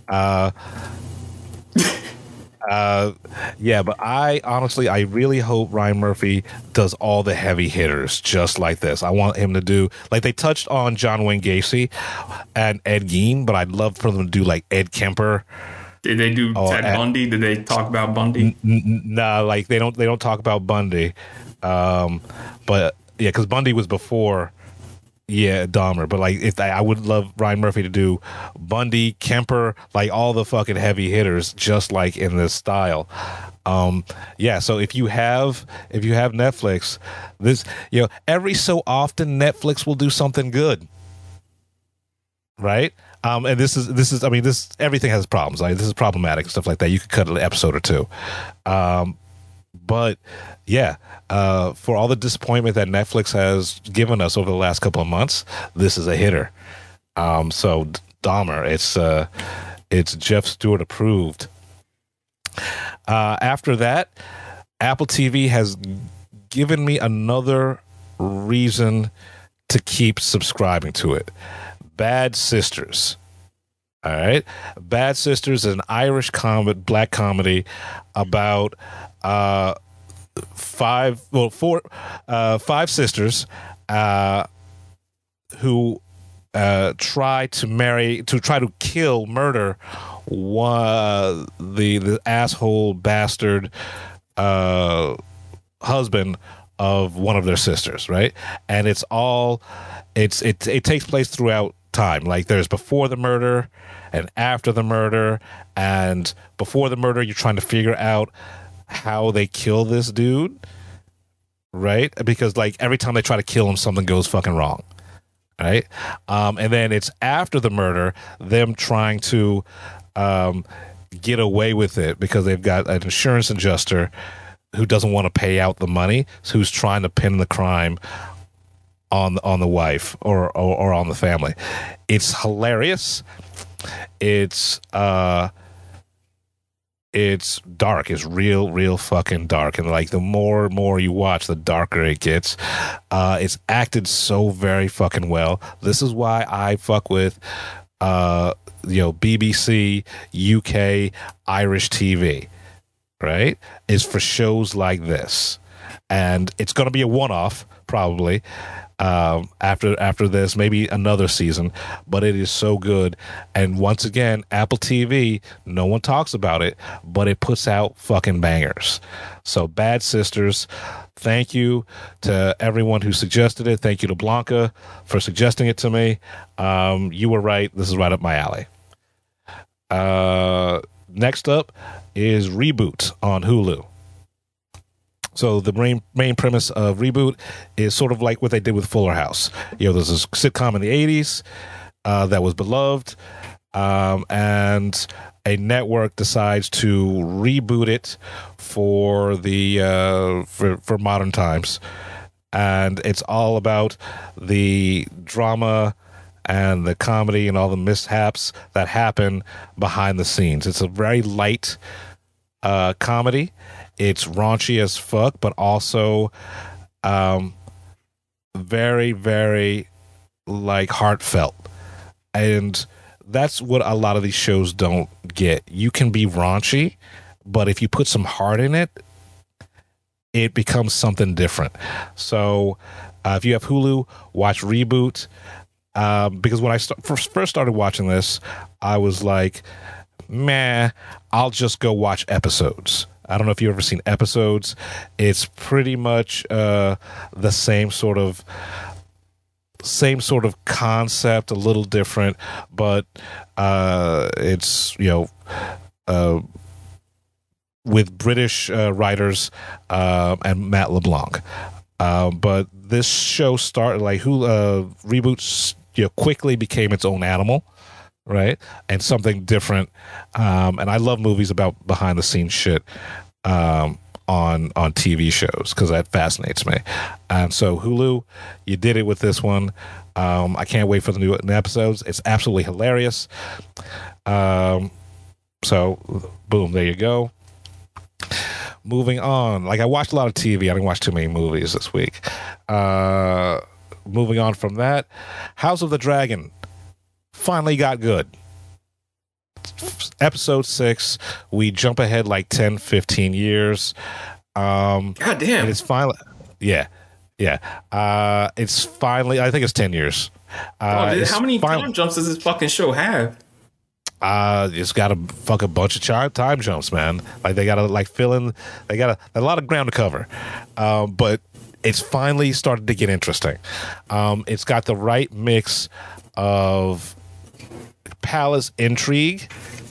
Yeah, but I really hope Ryan Murphy does all the heavy hitters just like this. I want him to do, like, they touched on John Wayne Gacy and Ed Gein, but I'd love for them to do like Ed Kemper. Did they do Ted Bundy? Did they talk about Bundy? Nah, like they don't talk about Bundy. But yeah, because Bundy was before Dahmer. But like, I would love Ryan Murphy to do Bundy, Kemper, like all the fucking heavy hitters, just like in this style. Yeah. So if you have Netflix, this every so often Netflix will do something good, right? And this is I mean, everything has problems. Like, this is problematic and stuff like that. You could cut an episode or two. But yeah, for all the disappointment that Netflix has given us over the last couple of months, this is a hitter. So Dahmer, it's Jeff Stewart approved. After that, Apple TV has given me another reason to keep subscribing to it. Bad Sisters. All right. Bad Sisters is an Irish black comedy about five sisters who try to murder the asshole bastard husband of one of their sisters, right? And it takes place throughout time. Like, there's before the murder and after the murder, and before the murder you're trying to figure out how they kill this dude, right? Because like, every time they try to kill him, something goes fucking wrong, right? And then it's after the murder, them trying to get away with it because they've got an insurance adjuster who doesn't want to pay out the money, so who's trying to pin the crime on the wife or on the family. It's hilarious. It's it's dark. It's real fucking dark. And like the more and more you watch, the darker it gets. It's acted so very fucking well. This is why I fuck with BBC, UK, Irish TV, right? Is for shows like this. And it's going to be a one-off, probably, after this, maybe another season. But it is so good. And once again, Apple TV, no one talks about it, but it puts out fucking bangers. So Bad Sisters, thank you to everyone who suggested it. Thank you to Blanca for suggesting it to me. You were right. This is right up my alley. Next up is Reboot on Hulu. So the main premise of Reboot is sort of like what they did with Fuller House. There's a sitcom in the 80s that was beloved, and a network decides to reboot it for the for modern times, and it's all about the drama and the comedy and all the mishaps that happen behind the scenes. It's a very light comedy. It's raunchy as fuck, but also very, very like heartfelt. And that's what a lot of these shows don't get. You can be raunchy, but if you put some heart in it, it becomes something different. So if you have Hulu, watch Reboot. Because when I first started watching this, I was like, meh, I'll just go watch episodes. I don't know if you've ever seen Episodes. It's pretty much the same sort of concept, a little different, but it's with British writers and Matt LeBlanc. But this show started like Reboot quickly became its own animal. Right, and something different, and I love movies about behind the scenes shit on TV shows because that fascinates me. And so Hulu, you did it with this one. I can't wait for the new episodes. It's absolutely hilarious. So boom, there you go. Moving on, like I watched a lot of TV. I didn't watch too many movies this week. Moving on from that, House of the Dragon finally got good. Episode 6, we jump ahead like 10, 15 years. God damn. And it's finally, yeah. It's finally, I think it's 10 years. How many time jumps does this fucking show have? It's got a fucking bunch of time jumps, man. Like they gotta like fill in, they got a lot of ground to cover. But it's finally started to get interesting. It's got the right mix of palace intrigue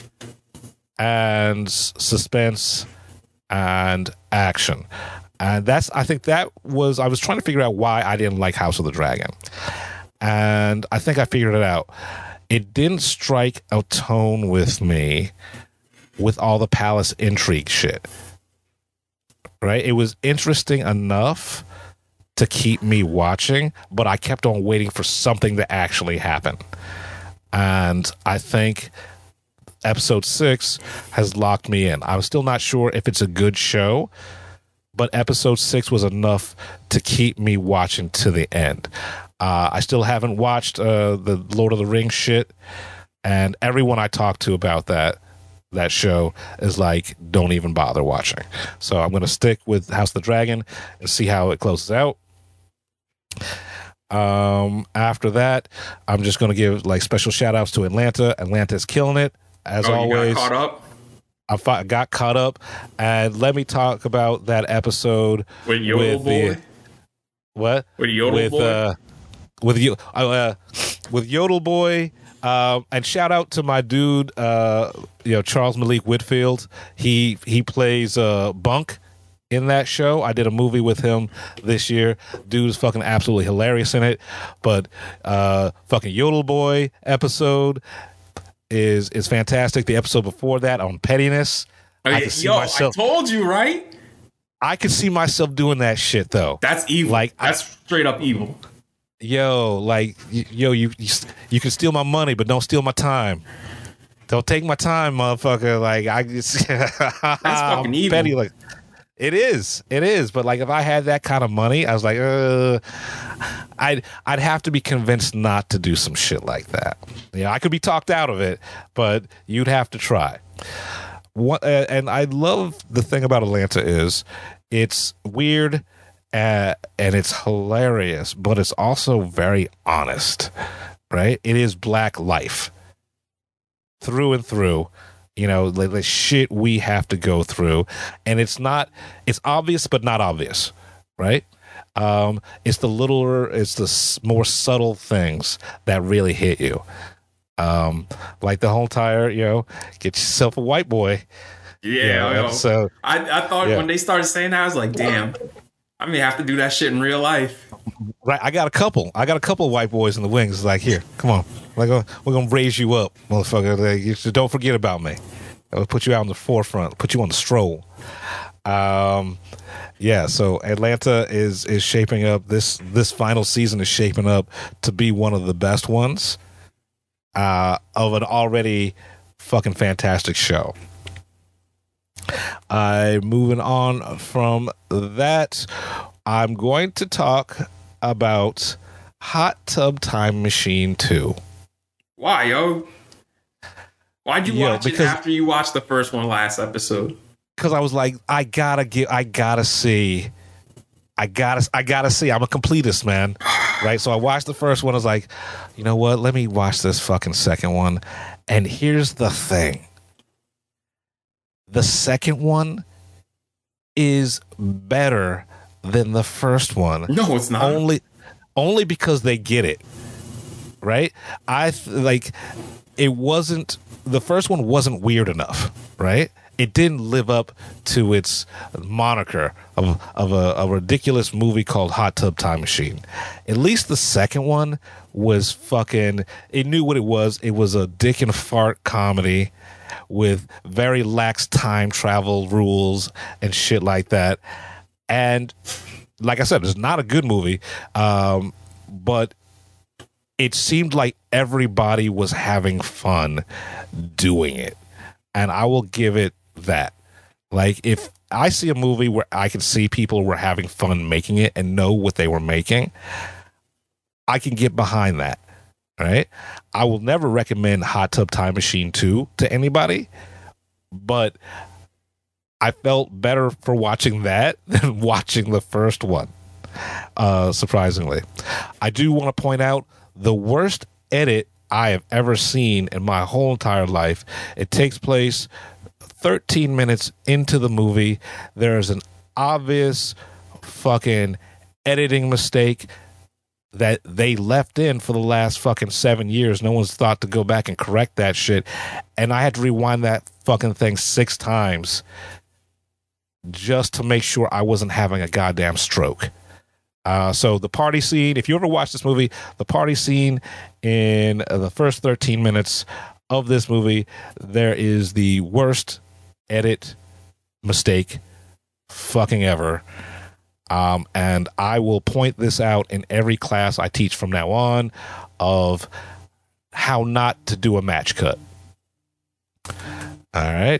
and suspense and action. And I was trying to figure out why I didn't like House of the Dragon. And I think I figured it out. It didn't strike a tone with me with all the palace intrigue shit. Right? It was interesting enough to keep me watching, but I kept on waiting for something to actually happen. And I think episode 6 has locked me in. I'm still not sure if it's a good show, but episode 6 was enough to keep me watching to the end. I still haven't watched the Lord of the Rings shit, and everyone I talk to about that show is like, don't even bother watching. So I'm going to stick with House of the Dragon and see how it closes out. After that, I'm just going to give like special shout outs to Atlanta. Atlanta's killing it as always. You got caught up? I got caught up, and let me talk about that episode with Yodel Boy. What? With Yodel Boy. With Yodel Boy. And shout out to my dude, Charles Malik Whitfield. He plays Bunk in that show. I did a movie with him this year. Dude is fucking absolutely hilarious in it. But fucking Yodel Boy episode is fantastic. The episode before that on pettiness. I told you, right? I could see myself doing that shit though. That's evil. Like that's straight up evil. You can steal my money, but don't steal my time. Don't take my time, motherfucker. Like I just That's fucking evil. petty. Like it is. But like if I had that kind of money, I was like, I'd have to be convinced not to do some shit like that. Yeah, I could be talked out of it, but you'd have to try. And I love the thing about Atlanta is it's weird and it's hilarious, but it's also very honest, right? It is black life through and through, you know, the shit we have to go through. And it's obvious, but not obvious, right? It's the more subtle things that really hit you. Like the whole entire, you know, get yourself a white boy. Yeah. So I thought when they started saying that, I was like, damn, I may have to do that shit in real life. Right. I got a couple of white boys in the wings. Like, here, come on. We're going to raise you up, motherfucker. Like, don't forget about me. I'll put you out in the forefront, put you on the stroll. Yeah, so Atlanta is shaping up. This final season is shaping up to be one of the best ones of an already fucking fantastic show. Moving on from that, I'm going to talk about Hot Tub Time Machine 2. Why, yo? Why'd you watch it after you watched the first one last episode? Because I was like, I gotta see. I'm a completist, man. Right? So I watched the first one. I was like, you know what? Let me watch this fucking second one. And here's the thing. The second one is better than the first one. No, it's not. Only because they get it. Right? It wasn't, the first one wasn't weird enough, right? It didn't live up to its moniker of a ridiculous movie called Hot Tub Time Machine. At least the second one was fucking, it knew what it was. It was a dick and fart comedy with very lax time travel rules and shit like that. And like I said, it's not a good movie, but it seemed like everybody was having fun doing it. And I will give it that. Like, if I see a movie where I can see people were having fun making it and know what they were making, I can get behind that. Right? I will never recommend Hot Tub Time Machine 2 to anybody, but I felt better for watching that than watching the first one. Surprisingly. I do want to point out the worst edit I have ever seen in my whole entire life. It takes place 13 minutes into the movie. There's an obvious fucking editing mistake that they left in for the last fucking 7 years. No one's thought to go back and correct that shit. And I had to rewind that fucking thing 6 times just to make sure I wasn't having a goddamn stroke. So the party scene, if you ever watch this movie, the party scene in the first 13 minutes of this movie, there is the worst edit mistake fucking ever. And I will point this out in every class I teach from now on of how not to do a match cut. All right.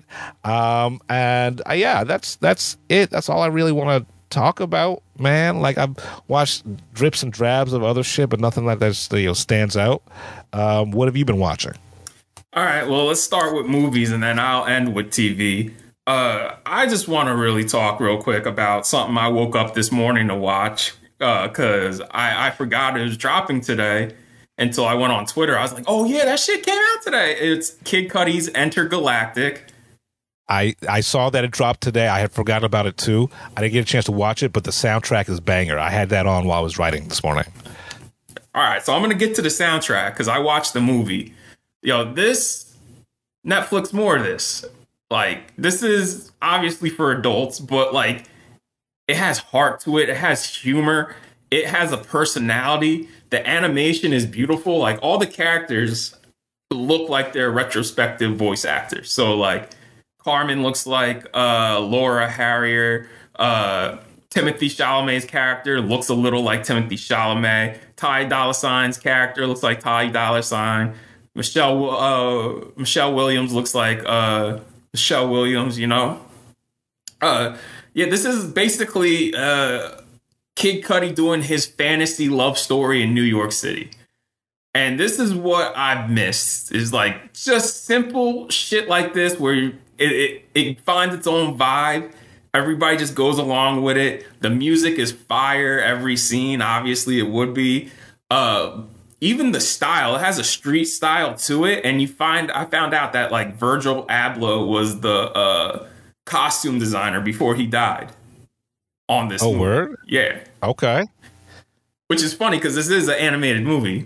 Yeah, that's it. That's all I really want to talk about, man. Like, I've watched drips and drabs of other shit, but nothing like that stands out. What have you been watching? All right, well, let's start with movies and then I'll end with TV. I just want to really talk real quick about something I woke up this morning to watch because I forgot it was dropping today until I went on Twitter. I was like, oh yeah, that shit came out today. It's Kid Cudi's Enter Galactic. I saw that it dropped today. I had forgotten about it too. I didn't get a chance to watch it, but the soundtrack is banger. I had that on while I was writing this morning. All right, so I'm going to get to the soundtrack because I watched the movie. Yo, this Netflix more of this. Like, this is obviously for adults, but like, it has heart to it. It has humor. It has a personality. The animation is beautiful. Like, all the characters look like they're retrospective voice actors. So like, Carmen looks like Laura Harrier. Timothy Chalamet's character looks a little like Timothy Chalamet. Ty Dolla $ign's character looks like Ty Dolla $ign. Michelle Williams looks like Michelle Williams, you know. Yeah, this is basically Kid Cudi doing his fantasy love story in New York City. And this is what I've missed, is like just simple shit like this where it finds its own vibe. Everybody just goes along with it. The music is fire every scene. Obviously, it would be. Even the style, it has a street style to it. And I found out that like Virgil Abloh was the costume designer before he died on this movie. Word? Yeah. Okay. Which is funny because this is an animated movie.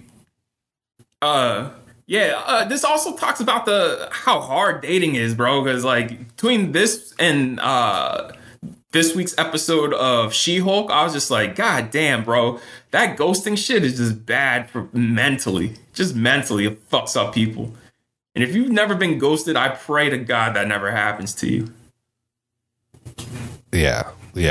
This also talks about how hard dating is, bro. Because like between this and this week's episode of She-Hulk, I was just like, God damn, bro, that ghosting shit is just bad for mentally. Just mentally, it fucks up people. And if you've never been ghosted, I pray to God that never happens to you. Yeah.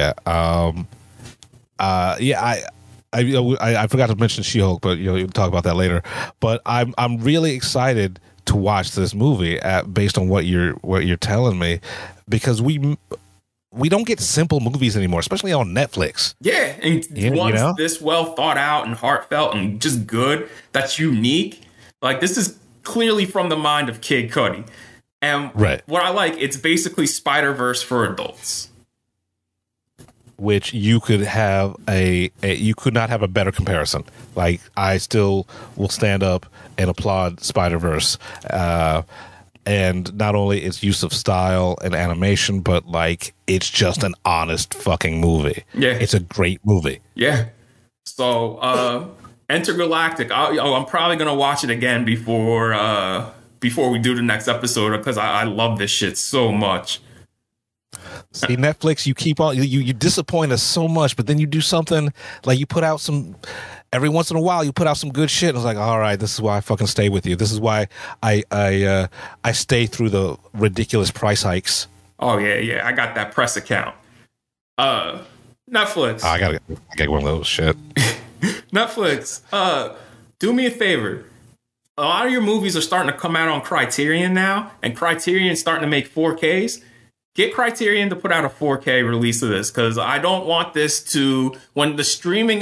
I forgot to mention She-Hulk, but you'll talk about that later. But I'm really excited to watch this movie based on what you're telling me, because we don't get simple movies anymore, especially on Netflix. Yeah, and this well thought out and heartfelt and just good, that's unique. Like, this is clearly from the mind of Kid Cudi. And what I like, it's basically Spider-Verse for adults. Which you could have you could not have a better comparison. Like, I still will stand up and applaud Spider-Verse. And not only its use of style and animation, but like, it's just an honest fucking movie. Yeah. It's a great movie. Yeah. So, Intergalactic, I'm probably going to watch it again before we do the next episode, because I love this shit so much. See, Netflix, you keep on, you disappoint us so much, but then you do something, like you put out every once in a while, you put out some good shit. And I was like, all right, this is why I fucking stay with you. This is why I stay through the ridiculous price hikes. Oh, yeah. I got that press account. Netflix. I gotta get one of those shit. Netflix, do me a favor. A lot of your movies are starting to come out on Criterion now, and Criterion's starting to make 4Ks. Get Criterion to put out a 4K release of this, because I don't want this to, when the streaming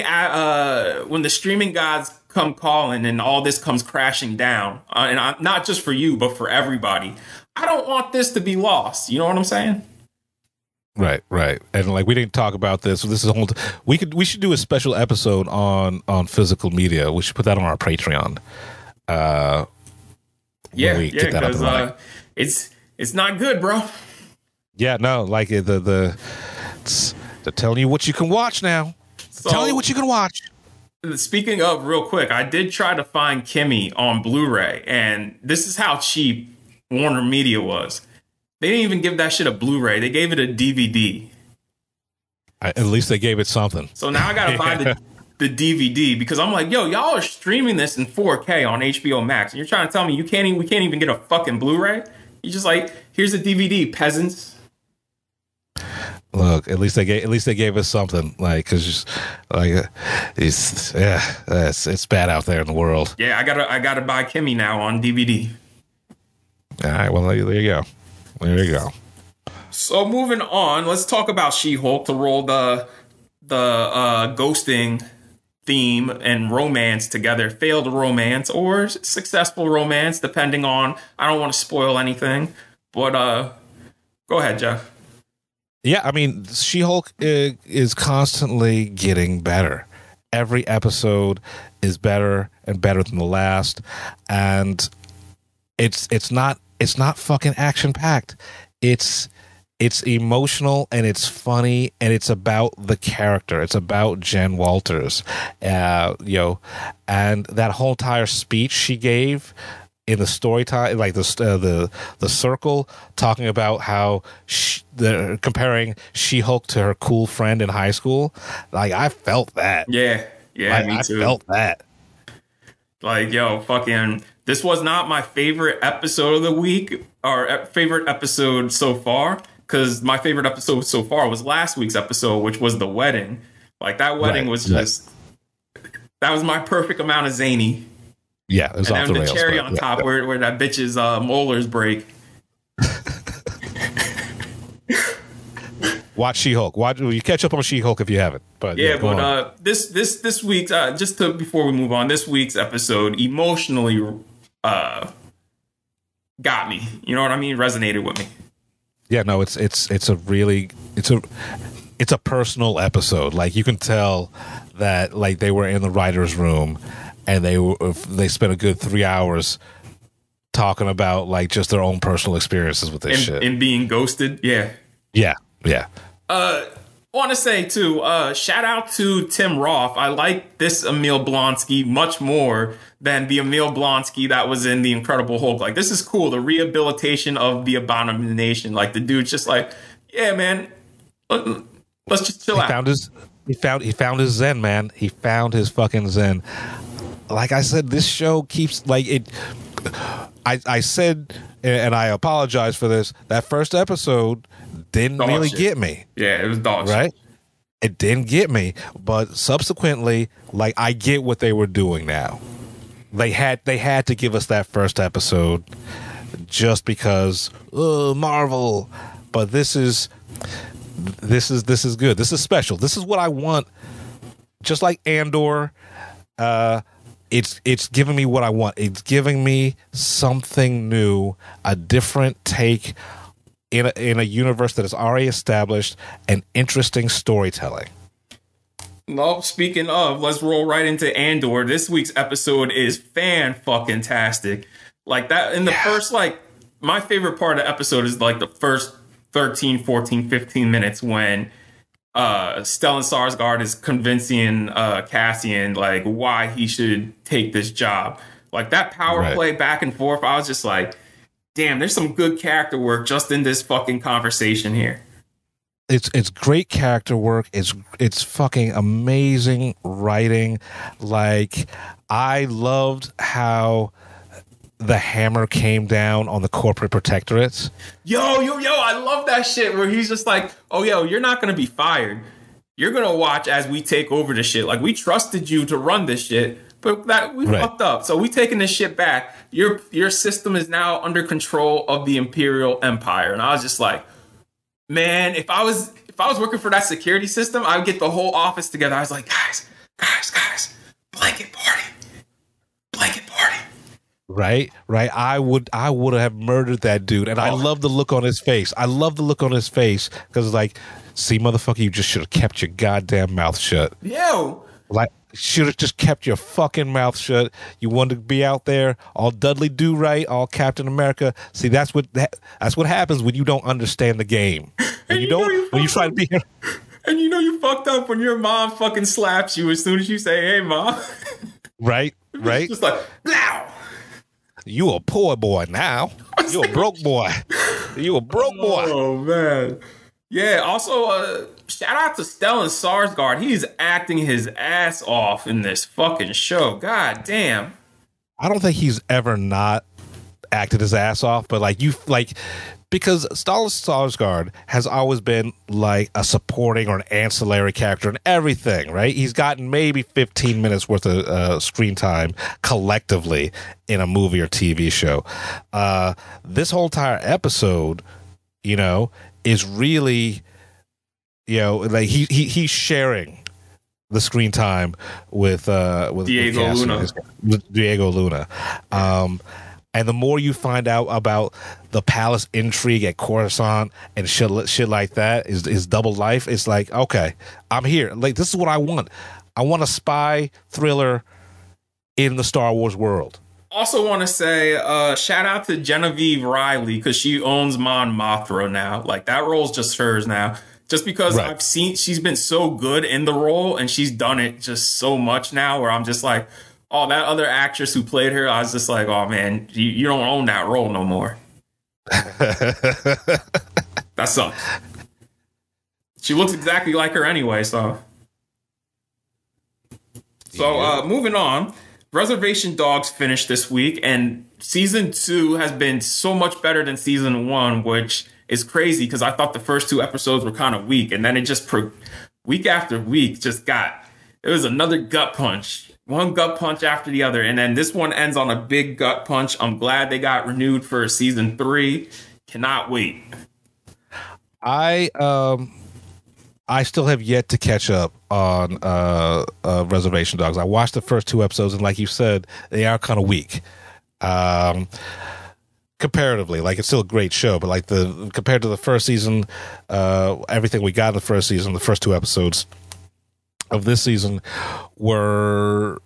gods come calling and all this comes crashing down, and not just for you, but for everybody, I don't want this to be lost. You know what I'm saying? Right. And like, we didn't talk about this. So this is we should do a special episode on physical media. We should put that on our Patreon. Because it's not good, bro. Yeah, no, like they're telling you what you can watch now. Telling you what you can watch. Speaking of, real quick, I did try to find Kimmy on Blu-ray, and this is how cheap Warner Media was. They didn't even give that shit a Blu-ray. They gave it a DVD. At least they gave it something. So now I gotta buy the DVD, because I'm like, yo, y'all are streaming this in 4K on HBO Max, and you're trying to tell me we can't even get a fucking Blu-ray? You're just like, here's a DVD, peasants. Look, at least they gave us something, like, because like it's bad out there in the world. Yeah, I gotta buy Kimmy now on DVD. All right, well, there you go. So moving on, let's talk about She-Hulk to roll the ghosting theme and romance together. Failed romance or successful romance, depending on. I don't want to spoil anything, but go ahead, Jeff. Yeah, I mean, She-Hulk is constantly getting better. Every episode is better and better than the last, and it's not fucking action packed. It's emotional and it's funny and it's about the character. It's about Jen Walters, and that whole entire speech she gave in the story time, like the circle, talking about how they're comparing She-Hulk to her cool friend in high school. Like, I felt that. Yeah, like, me too. I felt that. Like, yo, fucking, this was not my favorite episode of the week, or favorite episode so far, because my favorite episode so far was last week's episode, which was the wedding. Like, that wedding was just, that was my perfect amount of zany. Yeah, it was and off then the the rails. cherry but, on yeah, top yeah. where that bitch's molars break. Watch She-Hulk. You catch up on She-Hulk if you haven't. But Yeah, go on. but this week's before we move on, this week's episode emotionally got me. You know what I mean? Resonated with me. Yeah, no, it's a personal episode. Like, you can tell that like they were in the writer's room and they spent a good 3 hours talking about like just their own personal experiences with this shit. And being ghosted. Yeah. Yeah. Want to say too, shout out to Tim Roth. I like this Emil Blonsky much more than the Emil Blonsky that was in The Incredible Hulk. Like, this is cool. The rehabilitation of the Abomination. Like, the dude's just like, yeah, man, let's just chill out. He found his zen, man. He found his fucking zen. Like I said, this show keeps like it. I said, and I apologize for this. That first episode didn't Dog really shit. get me. Yeah, it was dog shit. Right? It didn't get me, but subsequently, like, I get what they were doing now. They had to give us that first episode just because Marvel. But this is good. This is special. This is what I want. Just like Andor, it's giving me what I want. It's giving me something new, a different take in a universe that is already established, and interesting storytelling. Well, speaking of, let's roll right into Andor. This week's episode is fan-fucking-tastic. Like, that, in the first, like, my favorite part of the episode is, like, the first 13, 14, 15 minutes when Stellan Skarsgård is convincing Cassian, like, why he should take this job. Like, that power play back and forth, I was just like, damn, there's some good character work just in this fucking conversation here. It's great character work. It's fucking amazing writing. Like, I loved how the hammer came down on the corporate protectorates. Yo, I love that shit where he's just like, oh, yo, you're not going to be fired. You're going to watch as we take over this shit. Like, we trusted you to run this shit, but that we fucked up. So we taking this shit back. Your system is now under control of the Imperial Empire. And I was just like, man, if I was working for that security system, I would get the whole office together. I was like, guys, blanket party. Right. I would have murdered that dude, and I love the look on his face. Because, like, see, motherfucker, you just should have kept your goddamn mouth shut. Yo, like, should have just kept your fucking mouth shut. You wanted to be out there all Dudley Do Right, all Captain America. See, that's what happens when you don't understand the game. When you try to be. And you know you fucked up when your mom fucking slaps you as soon as you say, "Hey, mom." Right. It's just like, now. You a poor boy now. You a broke boy. Oh, man. Yeah, also, shout out to Stellan Skarsgård. He's acting his ass off in this fucking show. God damn. I don't think he's ever not acted his ass off, but because Stellan Skarsgård has always been like a supporting or an ancillary character in everything, right? He's gotten maybe 15 minutes worth of screen time collectively in a movie or TV show. This whole entire episode, is really, like he's sharing the screen time with Diego Luna. Diego Luna. And the more you find out about the palace intrigue at Coruscant and shit like that, is double life. It's like, okay, I'm here. Like, this is what I want. I want a spy thriller in the Star Wars world. Also want to say, shout out to Genevieve Riley, because she owns Mon Mothra now. Like, that role's just hers now. Just because I've seen she's been so good in the role, and she's done it just so much now, where I'm just like, oh, that other actress who played her, I was just like, oh, man, you don't own that role no more. That sucks. She looks exactly like her anyway, so. So, moving on. Reservation Dogs finished this week, and season 2 has been so much better than season 1, which is crazy because I thought the first 2 episodes were kind of weak, and then it just, week after week, it was another gut punch. One gut punch after the other. And then this one ends on a big gut punch. I'm glad they got renewed for season 3. Cannot wait. I still have yet to catch up on Reservation Dogs. I watched the first 2 episodes, and like you said, they are kind of weak. Comparatively, like it's still a great show, but like compared to the first season, everything we got in the first season, the first 2 episodes of this season were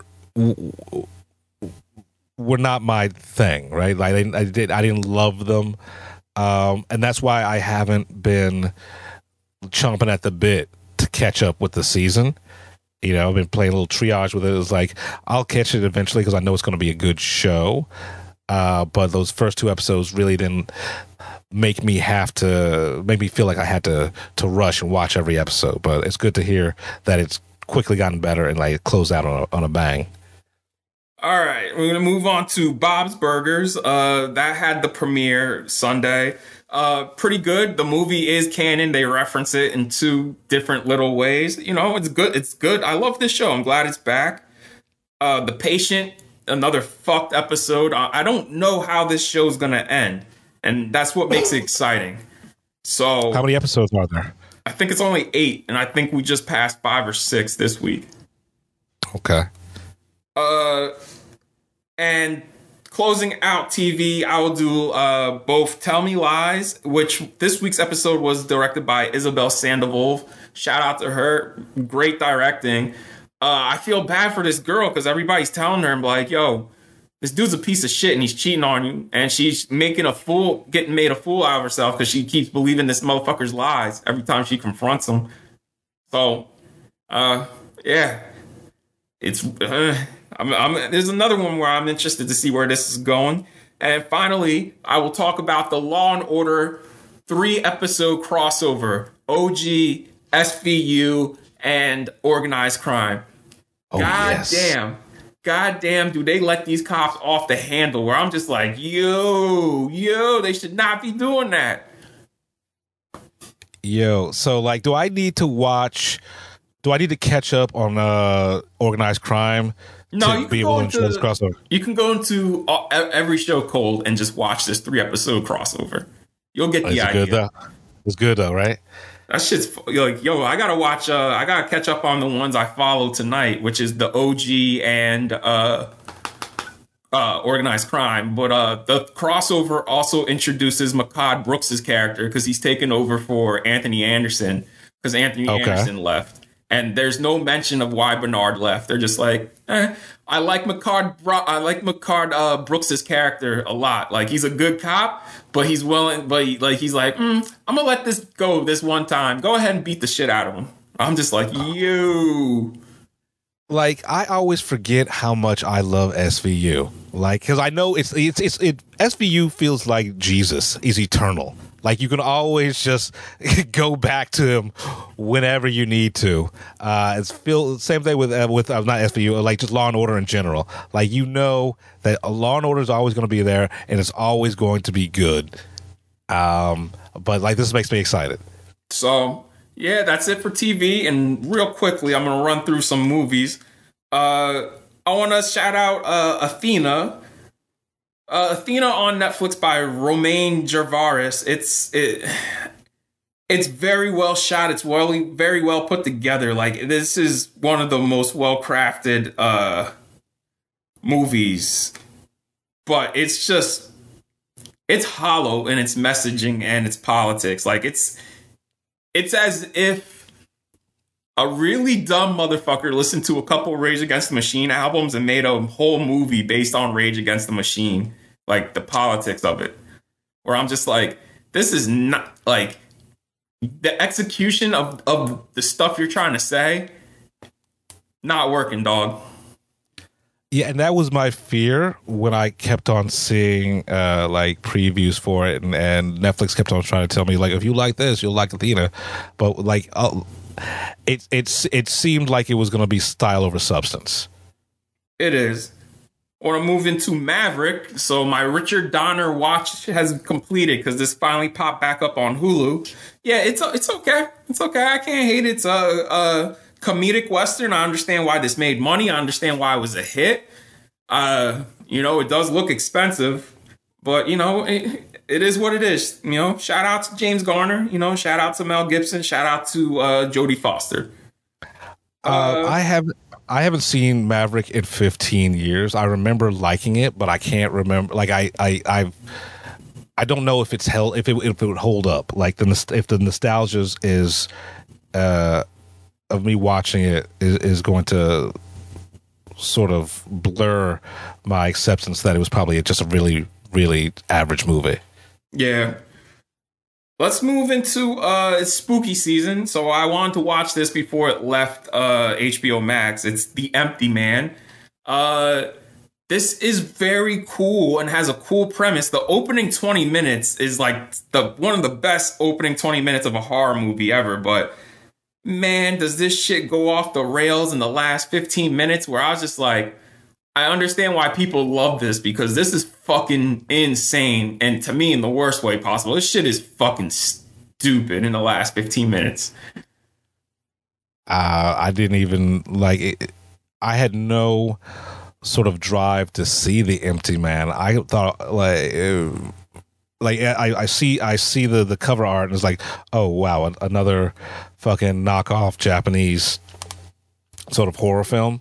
not my thing, right? Like I didn't love them, and that's why I haven't been chomping at the bit to catch up with the season. You know, I've been playing a little triage with it. It's like I'll catch it eventually because I know it's going to be a good show. But those first 2 episodes really didn't make me feel like I had to rush and watch every episode. But it's good to hear that it's quickly gotten better and like closed out on a bang. All right, we're gonna move on to Bob's Burgers. That had the premiere Sunday. Pretty good. The movie is canon. They reference it in 2 different little ways. You know, it's good. It's good. I love this show. I'm glad it's back. The Patient, another fucked episode. I don't know how this show's gonna end, and that's what makes it exciting. So, how many episodes are there? I think it's only 8, and I think we just passed 5 or 6 this week. Okay. And closing out TV, I will do both Tell Me Lies, which this week's episode was directed by Isabel Sandoval. Shout out to her. Great directing. I feel bad for this girl because everybody's telling her, I'm like, yo, this dude's a piece of shit and he's cheating on you. And she's getting made a fool out of herself because she keeps believing this motherfucker's lies every time she confronts him. So, yeah. It's there's another one where I'm interested to see where this is going. And finally, I will talk about the Law and Order 3-episode crossover, OG, SVU, and Organized Crime. Oh, God damn, do they let these cops off the handle where I'm just like, yo, they should not be doing that. Yo, so like, do I need to catch up on Organized Crime No, to be able to enjoy this crossover? You can go into every show cold and just watch this 3-episode crossover. You'll get the idea. It's good though, right? That shit's like, yo, I gotta catch up on the ones I follow tonight, which is the OG and Organized Crime. But the crossover also introduces Makad Brooks' character because he's taken over for Anthony Anderson because Anthony Anderson left. And there's no mention of why Bernard left. They're just like, I like Makad Brooks' character a lot. Like, he's a good cop, but he's willing. But he's like, I'm gonna let this go this one time. Go ahead and beat the shit out of him. I'm just like, you. Like, I always forget how much I love SVU. Like, because I know it's SVU feels like Jesus. He's eternal. Like, you can always just go back to him whenever you need to. Same thing with not SVU, like just Law and Order in general. Like, you know that Law and Order is always going to be there, and it's always going to be good. But like, this makes me excited. So yeah, that's it for TV. And real quickly, I'm going to run through some movies. I want to shout out Athena. Athena on Netflix by Romain Jarvaris. It's very well shot. It's very well put together. Like, this is one of the most well crafted movies, but it's hollow in its messaging and its politics. Like, it's as if a really dumb motherfucker listened to a couple Rage Against the Machine albums and made a whole movie based on Rage Against the Machine. Like, the politics of it. Where I'm just like, this is not, like, the execution of the stuff you're trying to say, not working, dog. Yeah, and that was my fear when I kept on seeing, like, previews for it, and Netflix kept on trying to tell me, like, if you like this, you'll like Athena. But, like, it seemed like it was going to be style over substance. It is. I want to move into Maverick. So my Richard Donner watch has completed because this finally popped back up on Hulu. Yeah, it's okay. It's okay. I can't hate it. It's comedic Western. I understand why this made money. I understand why it was a hit. It does look expensive, but it is what it is. Shout out to James Garner. Shout out to Mel Gibson. Shout out to Jodie Foster. I haven't seen Maverick in 15 years. I remember liking it, but I can't remember. Like I don't know if if it would hold up. Like if the nostalgia is of me watching it is going to sort of blur my acceptance that it was probably just a really, really average movie. Yeah. Let's move into spooky season. So I wanted to watch this before it left HBO Max. It's The Empty Man. This is very cool and has a cool premise. The opening 20 minutes is like one of the best opening 20 minutes of a horror movie ever. But man, does this shit go off the rails in the last 15 minutes where I was just like, I understand why people love this because this is fucking insane. And to me, in the worst way possible, this shit is fucking stupid in the last 15 minutes. I didn't even like it. I had no sort of drive to see The Empty Man. I thought I see the cover art and it's like, oh wow, another fucking knockoff Japanese sort of horror film.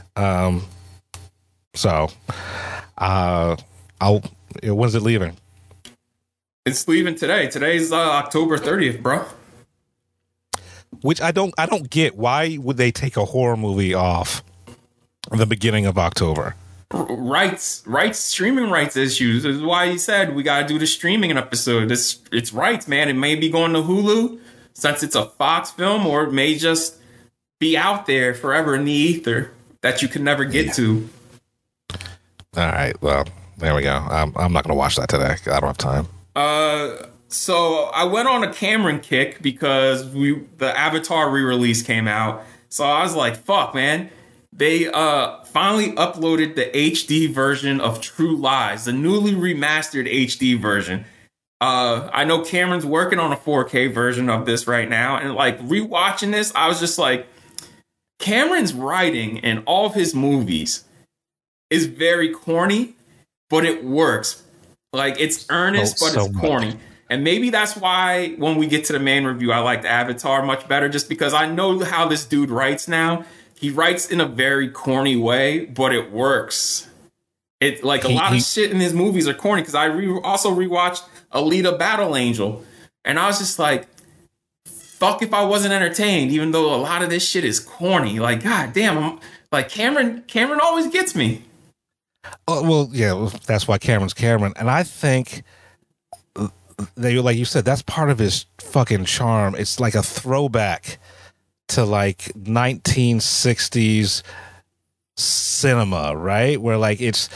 When's it leaving? It's leaving today. Today's October 30th, bro. Which I don't get. Why would they take a horror movie off in the beginning of October? Streaming rights issues. This is why he said we got to do the streaming episode. It's rights, man. It may be going to Hulu since it's a Fox film, or it may just be out there forever in the ether that you can never get to. All right. Well, there we go. I'm not going to watch that today. I don't have time. So I went on a Cameron kick because the Avatar re-release came out. So I was like, fuck, man. They finally uploaded the HD version of True Lies, the newly remastered HD version. I know Cameron's working on a 4K version of this right now. And like rewatching this, I was just like, Cameron's writing in all of his movies is very corny, but it works. Like it's earnest, but it's corny. And maybe that's why when we get to the main review, I liked Avatar much better, just because I know how this dude writes now. He writes in a very corny way, but it works. It's like a lot of shit in his movies are corny, because I also rewatched Alita Battle Angel, and I was just like, fuck if I wasn't entertained, even though a lot of this shit is corny. Like, god damn, like Cameron always gets me. Oh, well, yeah, that's why Cameron's Cameron. And I think they, like you said, that's part of his fucking charm. It's like a throwback to like 1960s cinema, right? Where like it's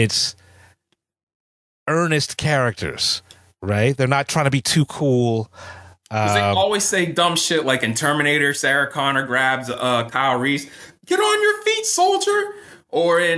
earnest characters, right? They're not trying to be too cool. They always say dumb shit like in Terminator, Sarah Connor grabs Kyle Reese, get on your feet, soldier. Or in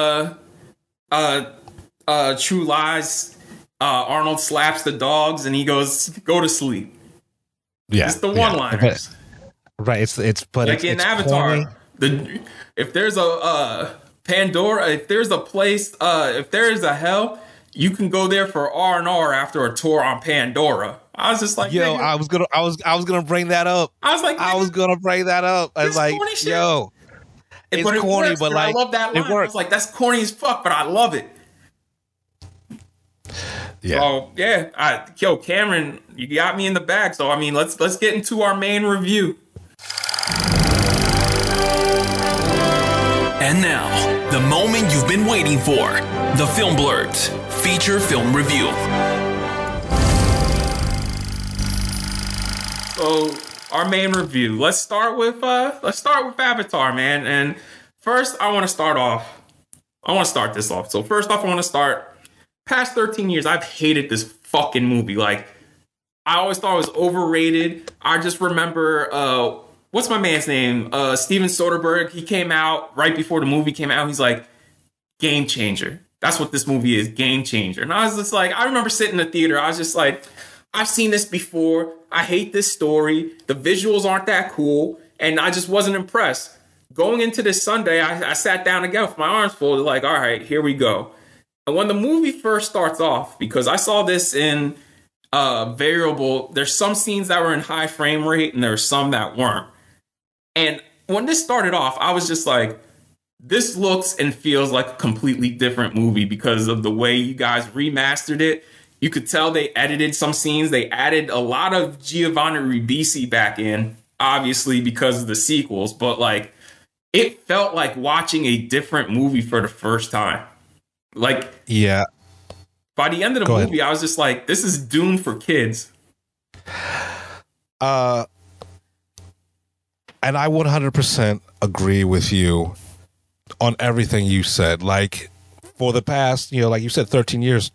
True Lies, Arnold slaps the dogs and he goes, go to sleep. Yeah, it's the one-liners. Yeah. Right, it's but like in Avatar, if there's a Pandora, if there's a place, if there is a hell, you can go there for R&R after a tour on Pandora. I was just like, yo, nigga. I was gonna bring that up. I was like, nigga, I was gonna bring that up. I was like, yo, it's but corny, works, but like, I love that line. It works. I was like, that's corny as fuck, but I love it. Yeah. So yeah, Cameron, you got me in the bag. So I mean, let's get into our main review. And now, the moment you've been waiting for, the Film Blurds feature film review. So, our main review. Let's start with Avatar, man. And first, I want to start this off. So, first off, I want to start. Past 13 years, I've hated this fucking movie. Like, I always thought it was overrated. I just remember, what's my man's name? Steven Soderbergh. He came out right before the movie came out. He's like, game changer. That's what this movie is, game changer. And I was just like, I remember sitting in the theater. I was just like, I've seen this before. I hate this story. The visuals aren't that cool. and I just wasn't impressed. Going into this Sunday, I sat down again with my arms folded, like, all right, here we go. And when the movie first starts off, because I saw this in variable, there's some scenes that were in high frame rate and there's some that weren't. And when this started off, I was just like, this looks and feels like a completely different movie because of the way you guys remastered it. You could tell they edited some scenes. They added a lot of Giovanni Ribisi back in, obviously because of the sequels, but like it felt like watching a different movie for the first time. Like, yeah. By the end of the movie, I was just like, this is doomed for kids. And I 100% agree with you on everything you said. Like, for the past, like you said, 13 years,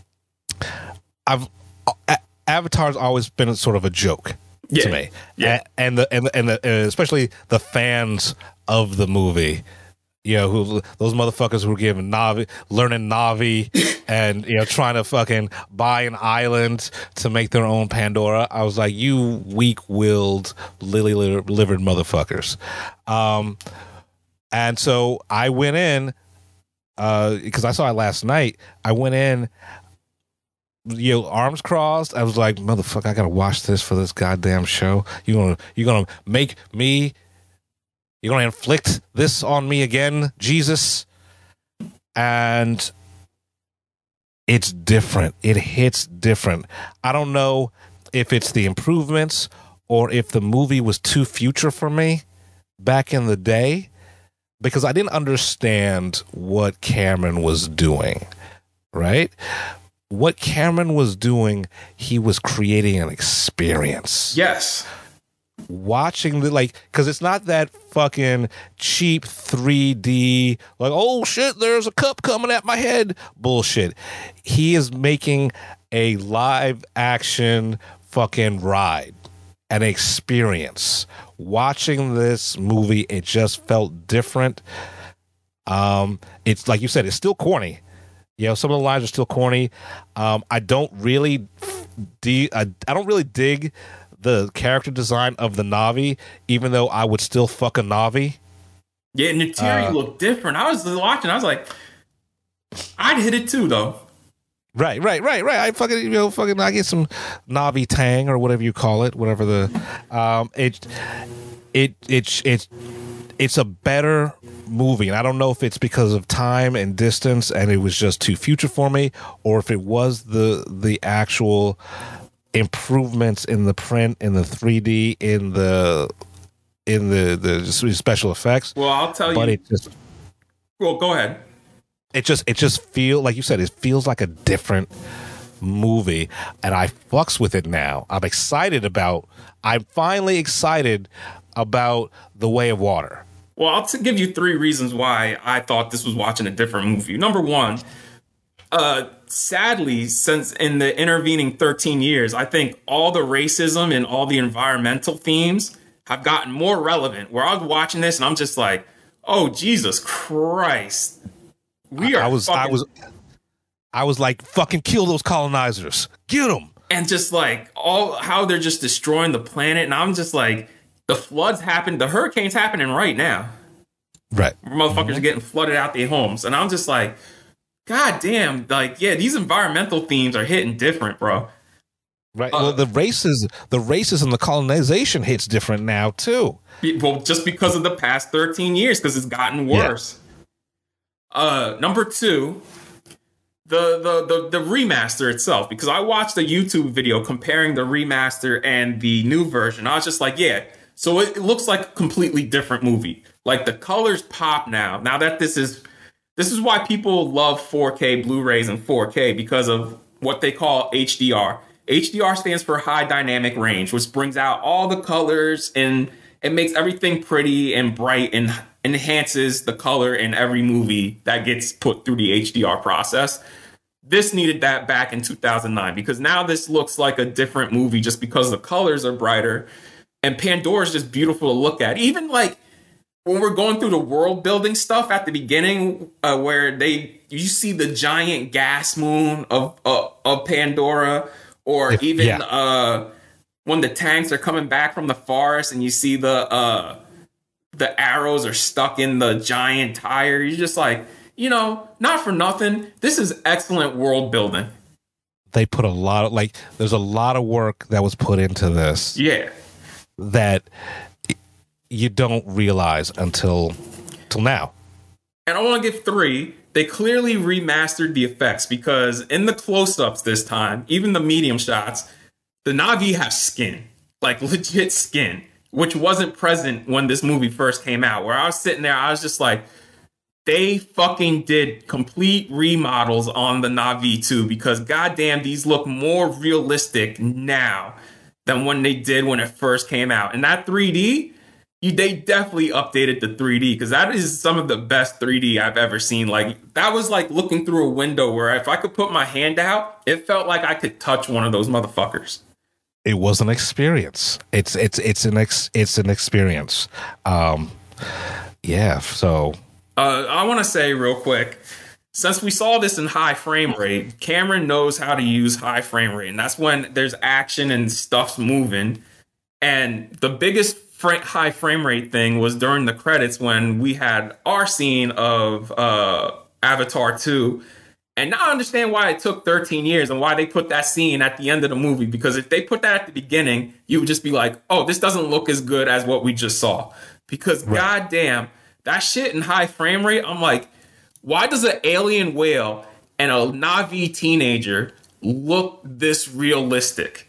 Avatar's always been sort of a joke to me. Yeah. And especially the fans of the movie, who those motherfuckers who were giving learning Na'vi and trying to fucking buy an island to make their own Pandora. I was like, you weak-willed, lily-livered motherfuckers. And so I went in because I saw it last night. I went in, arms crossed. I was like, motherfucker, I gotta watch this for this goddamn show. You're gonna make me. You're going to inflict this on me again, Jesus? And it's different. It hits different. I don't know if it's the improvements or if the movie was too future for me back in the day, because I didn't understand what Cameron was doing, right? What Cameron was doing, he was creating an experience. Yes. Watching because it's not that fucking cheap 3D, like, oh shit, there's a cup coming at my head bullshit. He is making a live action fucking ride, an experience. Watching this movie, it just felt different. It's like you said, it's still corny. Some of the lines are still corny. I don't really dig the character design of the Na'vi, even though I would still fuck a Na'vi. Yeah, Neytiri looked different. I was watching, I was like, I'd hit it too, though. Right. I fucking, I get some Na'vi tang or whatever you call it, whatever it's a better movie, and I don't know if it's because of time and distance, and it was just too future for me, or if it was the actual improvements in the print, in the 3D, in the special effects. Well, I'll tell you. But it just. Well, go ahead. It just feels like you said. It feels like a different movie, and I fucks with it now. I'm finally excited about The Way of Water. Well, I'll give you 3 reasons why I thought this was watching a different movie. Number 1. Sadly, since in the intervening 13 years, I think all the racism and all the environmental themes have gotten more relevant, where I was watching this and I'm just like, oh, Jesus Christ. I was like, fucking kill those colonizers. Get them. And just like how they're just destroying the planet. And I'm just like, the floods happen. The hurricanes happening right now. Right. Motherfuckers are getting flooded out their homes. And I'm just like, God damn, like, yeah, these environmental themes are hitting different, bro. Right. Well, the racism, the colonization hits different now too. Well, just because of the past 13 years, because it's gotten worse. Yeah. Number 2, the remaster itself, because I watched a YouTube video comparing the remaster and the new version. I was just like, yeah, so it looks like a completely different movie. Like, the colors pop now. Now that this is why people love 4K Blu-rays and 4K, because of what they call HDR. HDR stands for high dynamic range, which brings out all the colors and it makes everything pretty and bright and enhances the color in every movie that gets put through the HDR process. This needed that back in 2009, because now this looks like a different movie just because the colors are brighter and Pandora's just beautiful to look at. Even like when we're going through the world building stuff at the beginning, where you see the giant gas moon of Pandora, or when the tanks are coming back from the forest and you see the arrows are stuck in the giant tire. You're just like, not for nothing. This is excellent world building. They put a lot of there's a lot of work that was put into this. Yeah. That you don't realize until now. And I want to give 3. They clearly remastered the effects because in the close-ups this time, even the medium shots, the Na'vi have skin, like legit skin, which wasn't present when this movie first came out. Where I was sitting there, I was just like, they fucking did complete remodels on the Na'vi too, because goddamn, these look more realistic now than when they did when it first came out. And that 3D, they definitely updated the 3D because that is some of the best 3D I've ever seen. Like, that was like looking through a window where if I could put my hand out, it felt like I could touch one of those motherfuckers. It was an experience. It's an experience. Yeah. So I want to say real quick, since we saw this in high frame rate, Cameron knows how to use high frame rate, and that's when there's action and stuff's moving. And the biggest high frame rate thing was during the credits when we had our scene of Avatar 2. And now I understand why it took 13 years and why they put that scene at the end of the movie. Because if they put that at the beginning, you would just be like, oh, this doesn't look as good as what we just saw. Because goddamn, that shit in high frame rate, I'm like, why does an alien whale and a Na'vi teenager look this realistic?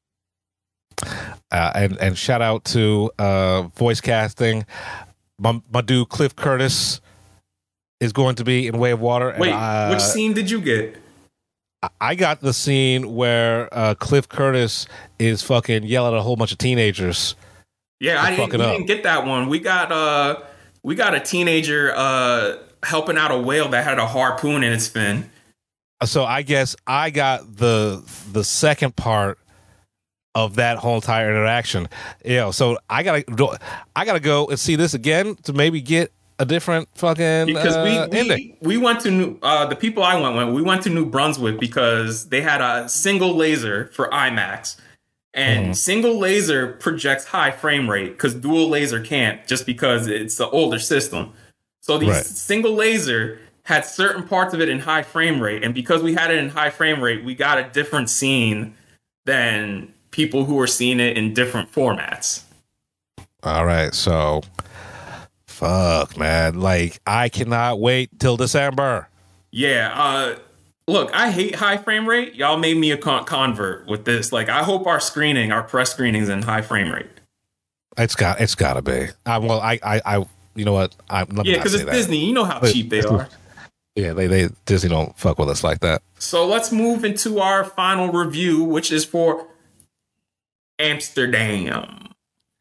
And shout out to voice casting. My dude Cliff Curtis is going to be in Way of Water. Wait, which scene did you get? I got the scene where Cliff Curtis is fucking yelling at a whole bunch of teenagers. Yeah, I didn't get that one. We got a teenager helping out a whale that had a harpoon in its fin. So I guess I got the second part of that whole entire interaction. So I gotta go and see this again to maybe get a different fucking because ending. We went to the people I went with. We went to New Brunswick because they had a single laser for IMAX, and single laser projects high frame rate because dual laser can't, just because it's an older system. So the single laser had certain parts of it in high frame rate, and because we had it in high frame rate, we got a different scene than people who were seeing it in different formats. All right, so fuck, man. Like, I cannot wait till December. Yeah, look, I hate high frame rate. Y'all made me a convert with this. Like, I hope our press screening's in high frame rate. It's gotta be. I you know what? Because it's Disney. You know how cheap they are. Yeah, they Disney don't fuck with us like that. So let's move into our final review, which is for Amsterdam.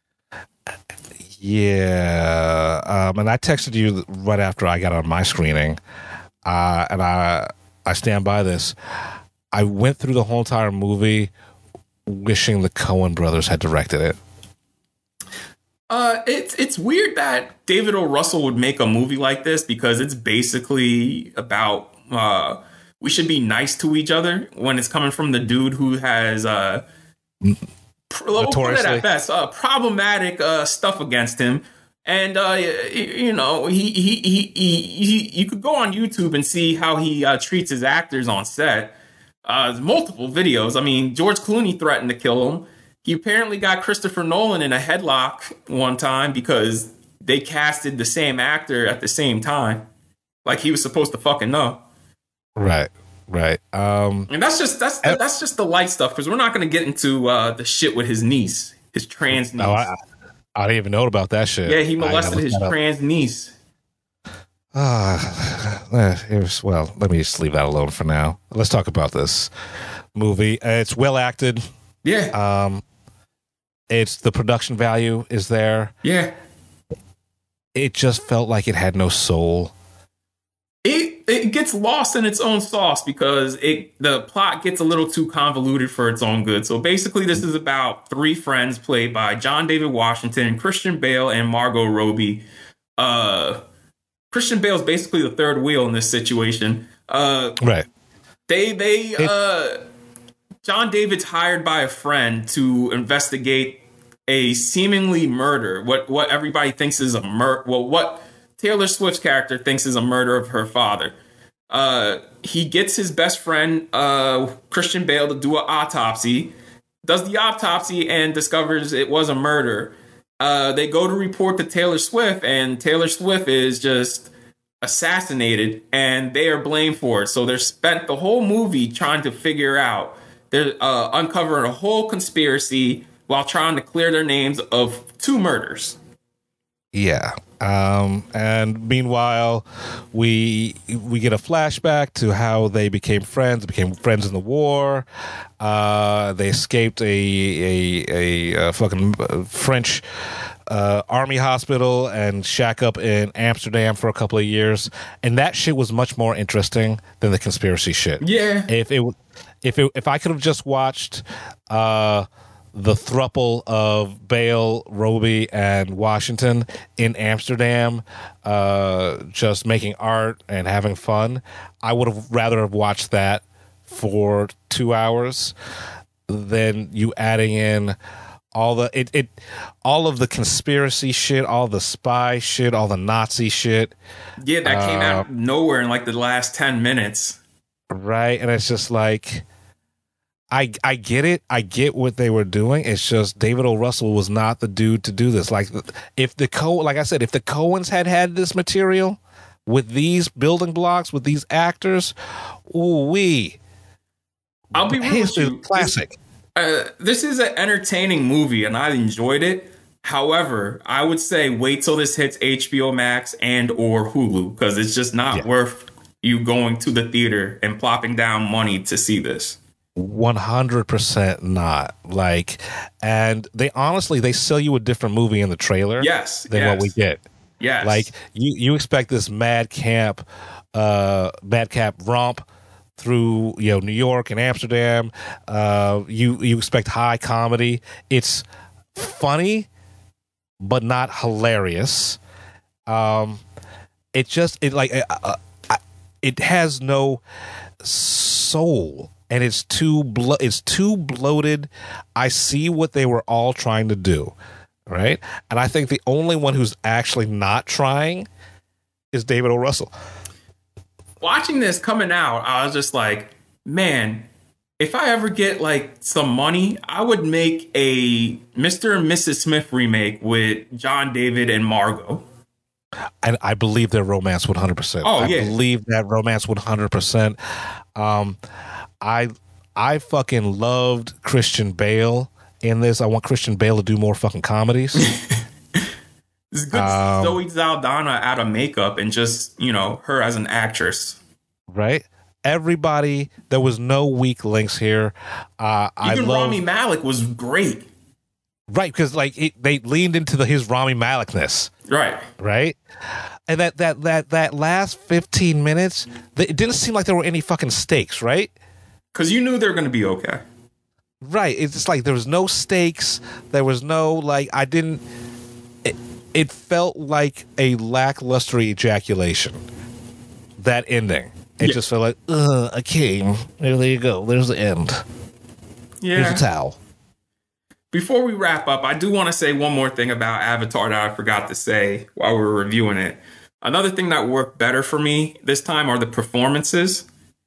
Yeah, and I texted you right after I got on my screening, and I stand by this. I went through the whole entire movie wishing the Coen brothers had directed it. It's weird that David O. Russell would make a movie like this because it's basically about we should be nice to each other when it's coming from the dude who has problematic stuff against him. And you could go on YouTube and see how he treats his actors on set. There's multiple videos. I mean, George Clooney threatened to kill him. He apparently got Christopher Nolan in a headlock one time because they casted the same actor at the same time. Like he was supposed to fucking know. Right. And that's just the light stuff, because we're not going to get into the shit with his niece, his trans niece. No, I didn't even know about that shit. Yeah, he molested his trans niece. Well, let me just leave that alone for now. Let's talk about this movie. It's well acted. Yeah. It's the production value is there. Yeah. It just felt like it had no soul. It gets lost in its own sauce because the plot gets a little too convoluted for its own good. So basically, this is about three friends played by John David Washington, Christian Bale, and Margot Robbie. Christian Bale's basically the third wheel in this situation. Right. They John David's hired by a friend to investigate a seemingly murder. What everybody thinks is a murder. Well, what Taylor Swift's character thinks is a murder of her father. He gets his best friend, Christian Bale, to do an autopsy. Does the autopsy and discovers it was a murder. They go to report to Taylor Swift, and Taylor Swift is just assassinated, and they are blamed for it. So they're spent the whole movie trying to figure out. They're uncovering a whole conspiracy while trying to clear their names of 2 murders. Yeah. And meanwhile, we get a flashback to how they became friends in the war. They escaped a fucking French army hospital and shack up in Amsterdam for a couple of years. And that shit was much more interesting than the conspiracy shit. Yeah. If I could have just watched the throuple of Bale, Roby, and Washington in Amsterdam, just making art and having fun, I would have rather have watched that for 2 hours than you adding in all of the conspiracy shit, all the spy shit, all the Nazi shit. Yeah, that came out of nowhere in like the last 10 minutes. Right, and it's just like, I get it. I get what they were doing. It's just David O. Russell was not the dude to do this. Like, if the Coens had this material with these building blocks, with these actors, I'll be real with you. Classic. This is an entertaining movie, and I enjoyed it. However, I would say wait till this hits HBO Max and or Hulu, because it's just not worth you going to the theater and plopping down money to see this. 100% not. Like, and they sell you a different movie in the trailer than what we get. Yes. Like, you expect this madcap romp through, New York and Amsterdam. You expect high comedy. It's funny but not hilarious. It has no soul. And it's too bloated. I see what they were all trying to do, right? And I think the only one who's actually not trying is David O. Russell. Watching this coming out, I was just like, man, if I ever get like some money, I would make a Mr. and Mrs. Smith remake with John David and Margot. And I believe their romance 100%. Oh, yeah. I believe that romance 100%. I fucking loved Christian Bale in this. I want Christian Bale to do more fucking comedies. It's good to see Zoe Saldana out of makeup and just, her as an actress. Right? Everybody, there was no weak links here. Rami Malek was great. Right, because they leaned into his Rami Malekness. Right? And that last 15 minutes, it didn't seem like there were any fucking stakes, right? Because you knew they were going to be okay. Right. It's just like there was no stakes. There was no, it felt like a lackluster ejaculation. That ending. It just felt like, okay, there you go. There's the end. Yeah. Here's a towel. Before we wrap up, I do want to say one more thing about Avatar that I forgot to say while we were reviewing it. Another thing that worked better for me this time are the performances.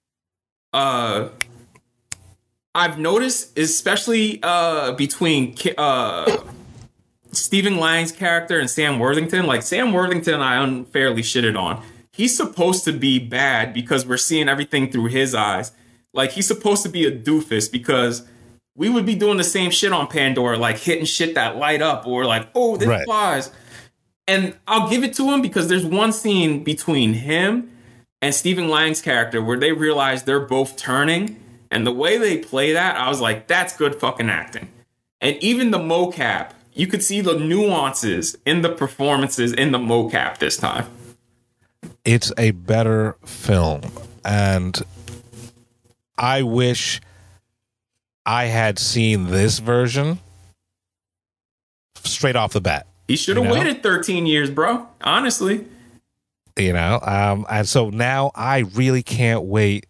I've noticed, especially between Stephen Lang's character and Sam Worthington. Like, Sam Worthington, I unfairly shitted on. He's supposed to be bad because we're seeing everything through his eyes. Like, he's supposed to be a doofus because we would be doing the same shit on Pandora, like hitting shit that light up or like, oh, this flies. And I'll give it to him because there's one scene between him and Stephen Lang's character where they realize they're both turning. And the way they play that, I was like, that's good fucking acting. And even the mocap, you could see the nuances in the performances in the mocap this time. It's a better film. And I wish I had seen this version straight off the bat. He should have waited 13 years, bro. Honestly. And so now I really can't wait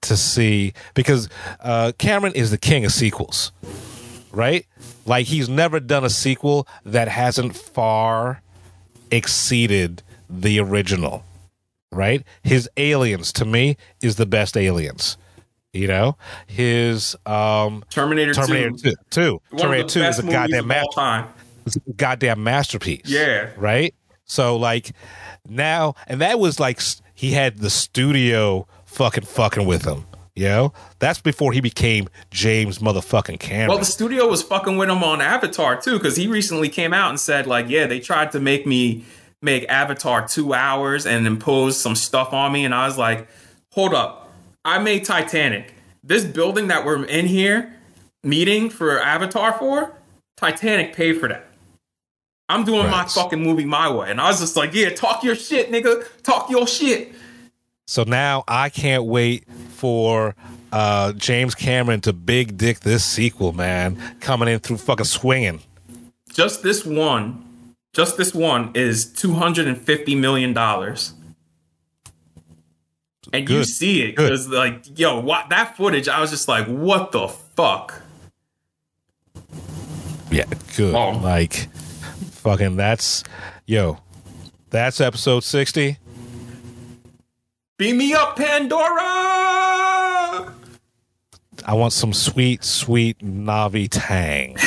to see, because Cameron is the king of sequels, right? Like, he's never done a sequel that hasn't far exceeded the original, right? His Aliens, to me, is the best Aliens. You know, his Terminator 2. Terminator 2 is a goddamn masterpiece. Yeah. Right? So, like, now, and that was like, he had the studio fucking with him. You know? That's before he became James motherfucking Cameron. Well, the studio was fucking with him on Avatar, too, because he recently came out and said, like, yeah, they tried to make Avatar 2 hours and impose some stuff on me. And I was like, hold up. I made Titanic. This building that we're in here meeting for Avatar for, Titanic paid for that. I'm doing my fucking movie my way. And I was just like, yeah, talk your shit, nigga. Talk your shit. So now I can't wait for James Cameron to big dick this sequel, man. Coming in through fucking swinging. Just this one is $250 million. And you see it because, like, yo, what that footage, I was just like, what the fuck? Yeah, good. Oh. Like, fucking, that's episode 60. Beam me up, Pandora! I want some sweet, sweet Navi Tang.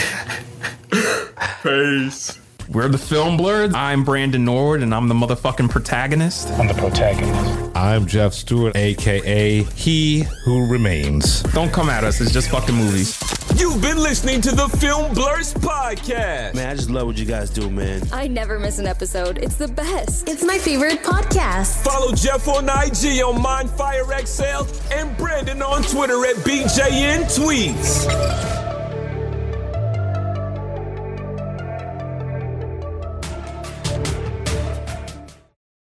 Peace. We're the Film Blurs. I'm Brandon Norwood, and I'm the motherfucking protagonist. I'm the protagonist. I'm Jeff Stewart, a.k.a. He Who Remains. Don't come at us. It's just fucking movies. You've been listening to the Film Blurs podcast. Man, I just love what you guys do, man. I never miss an episode. It's the best. It's my favorite podcast. Follow Jeff on IG on MindFireXL and Brandon on Twitter at BJN Tweets.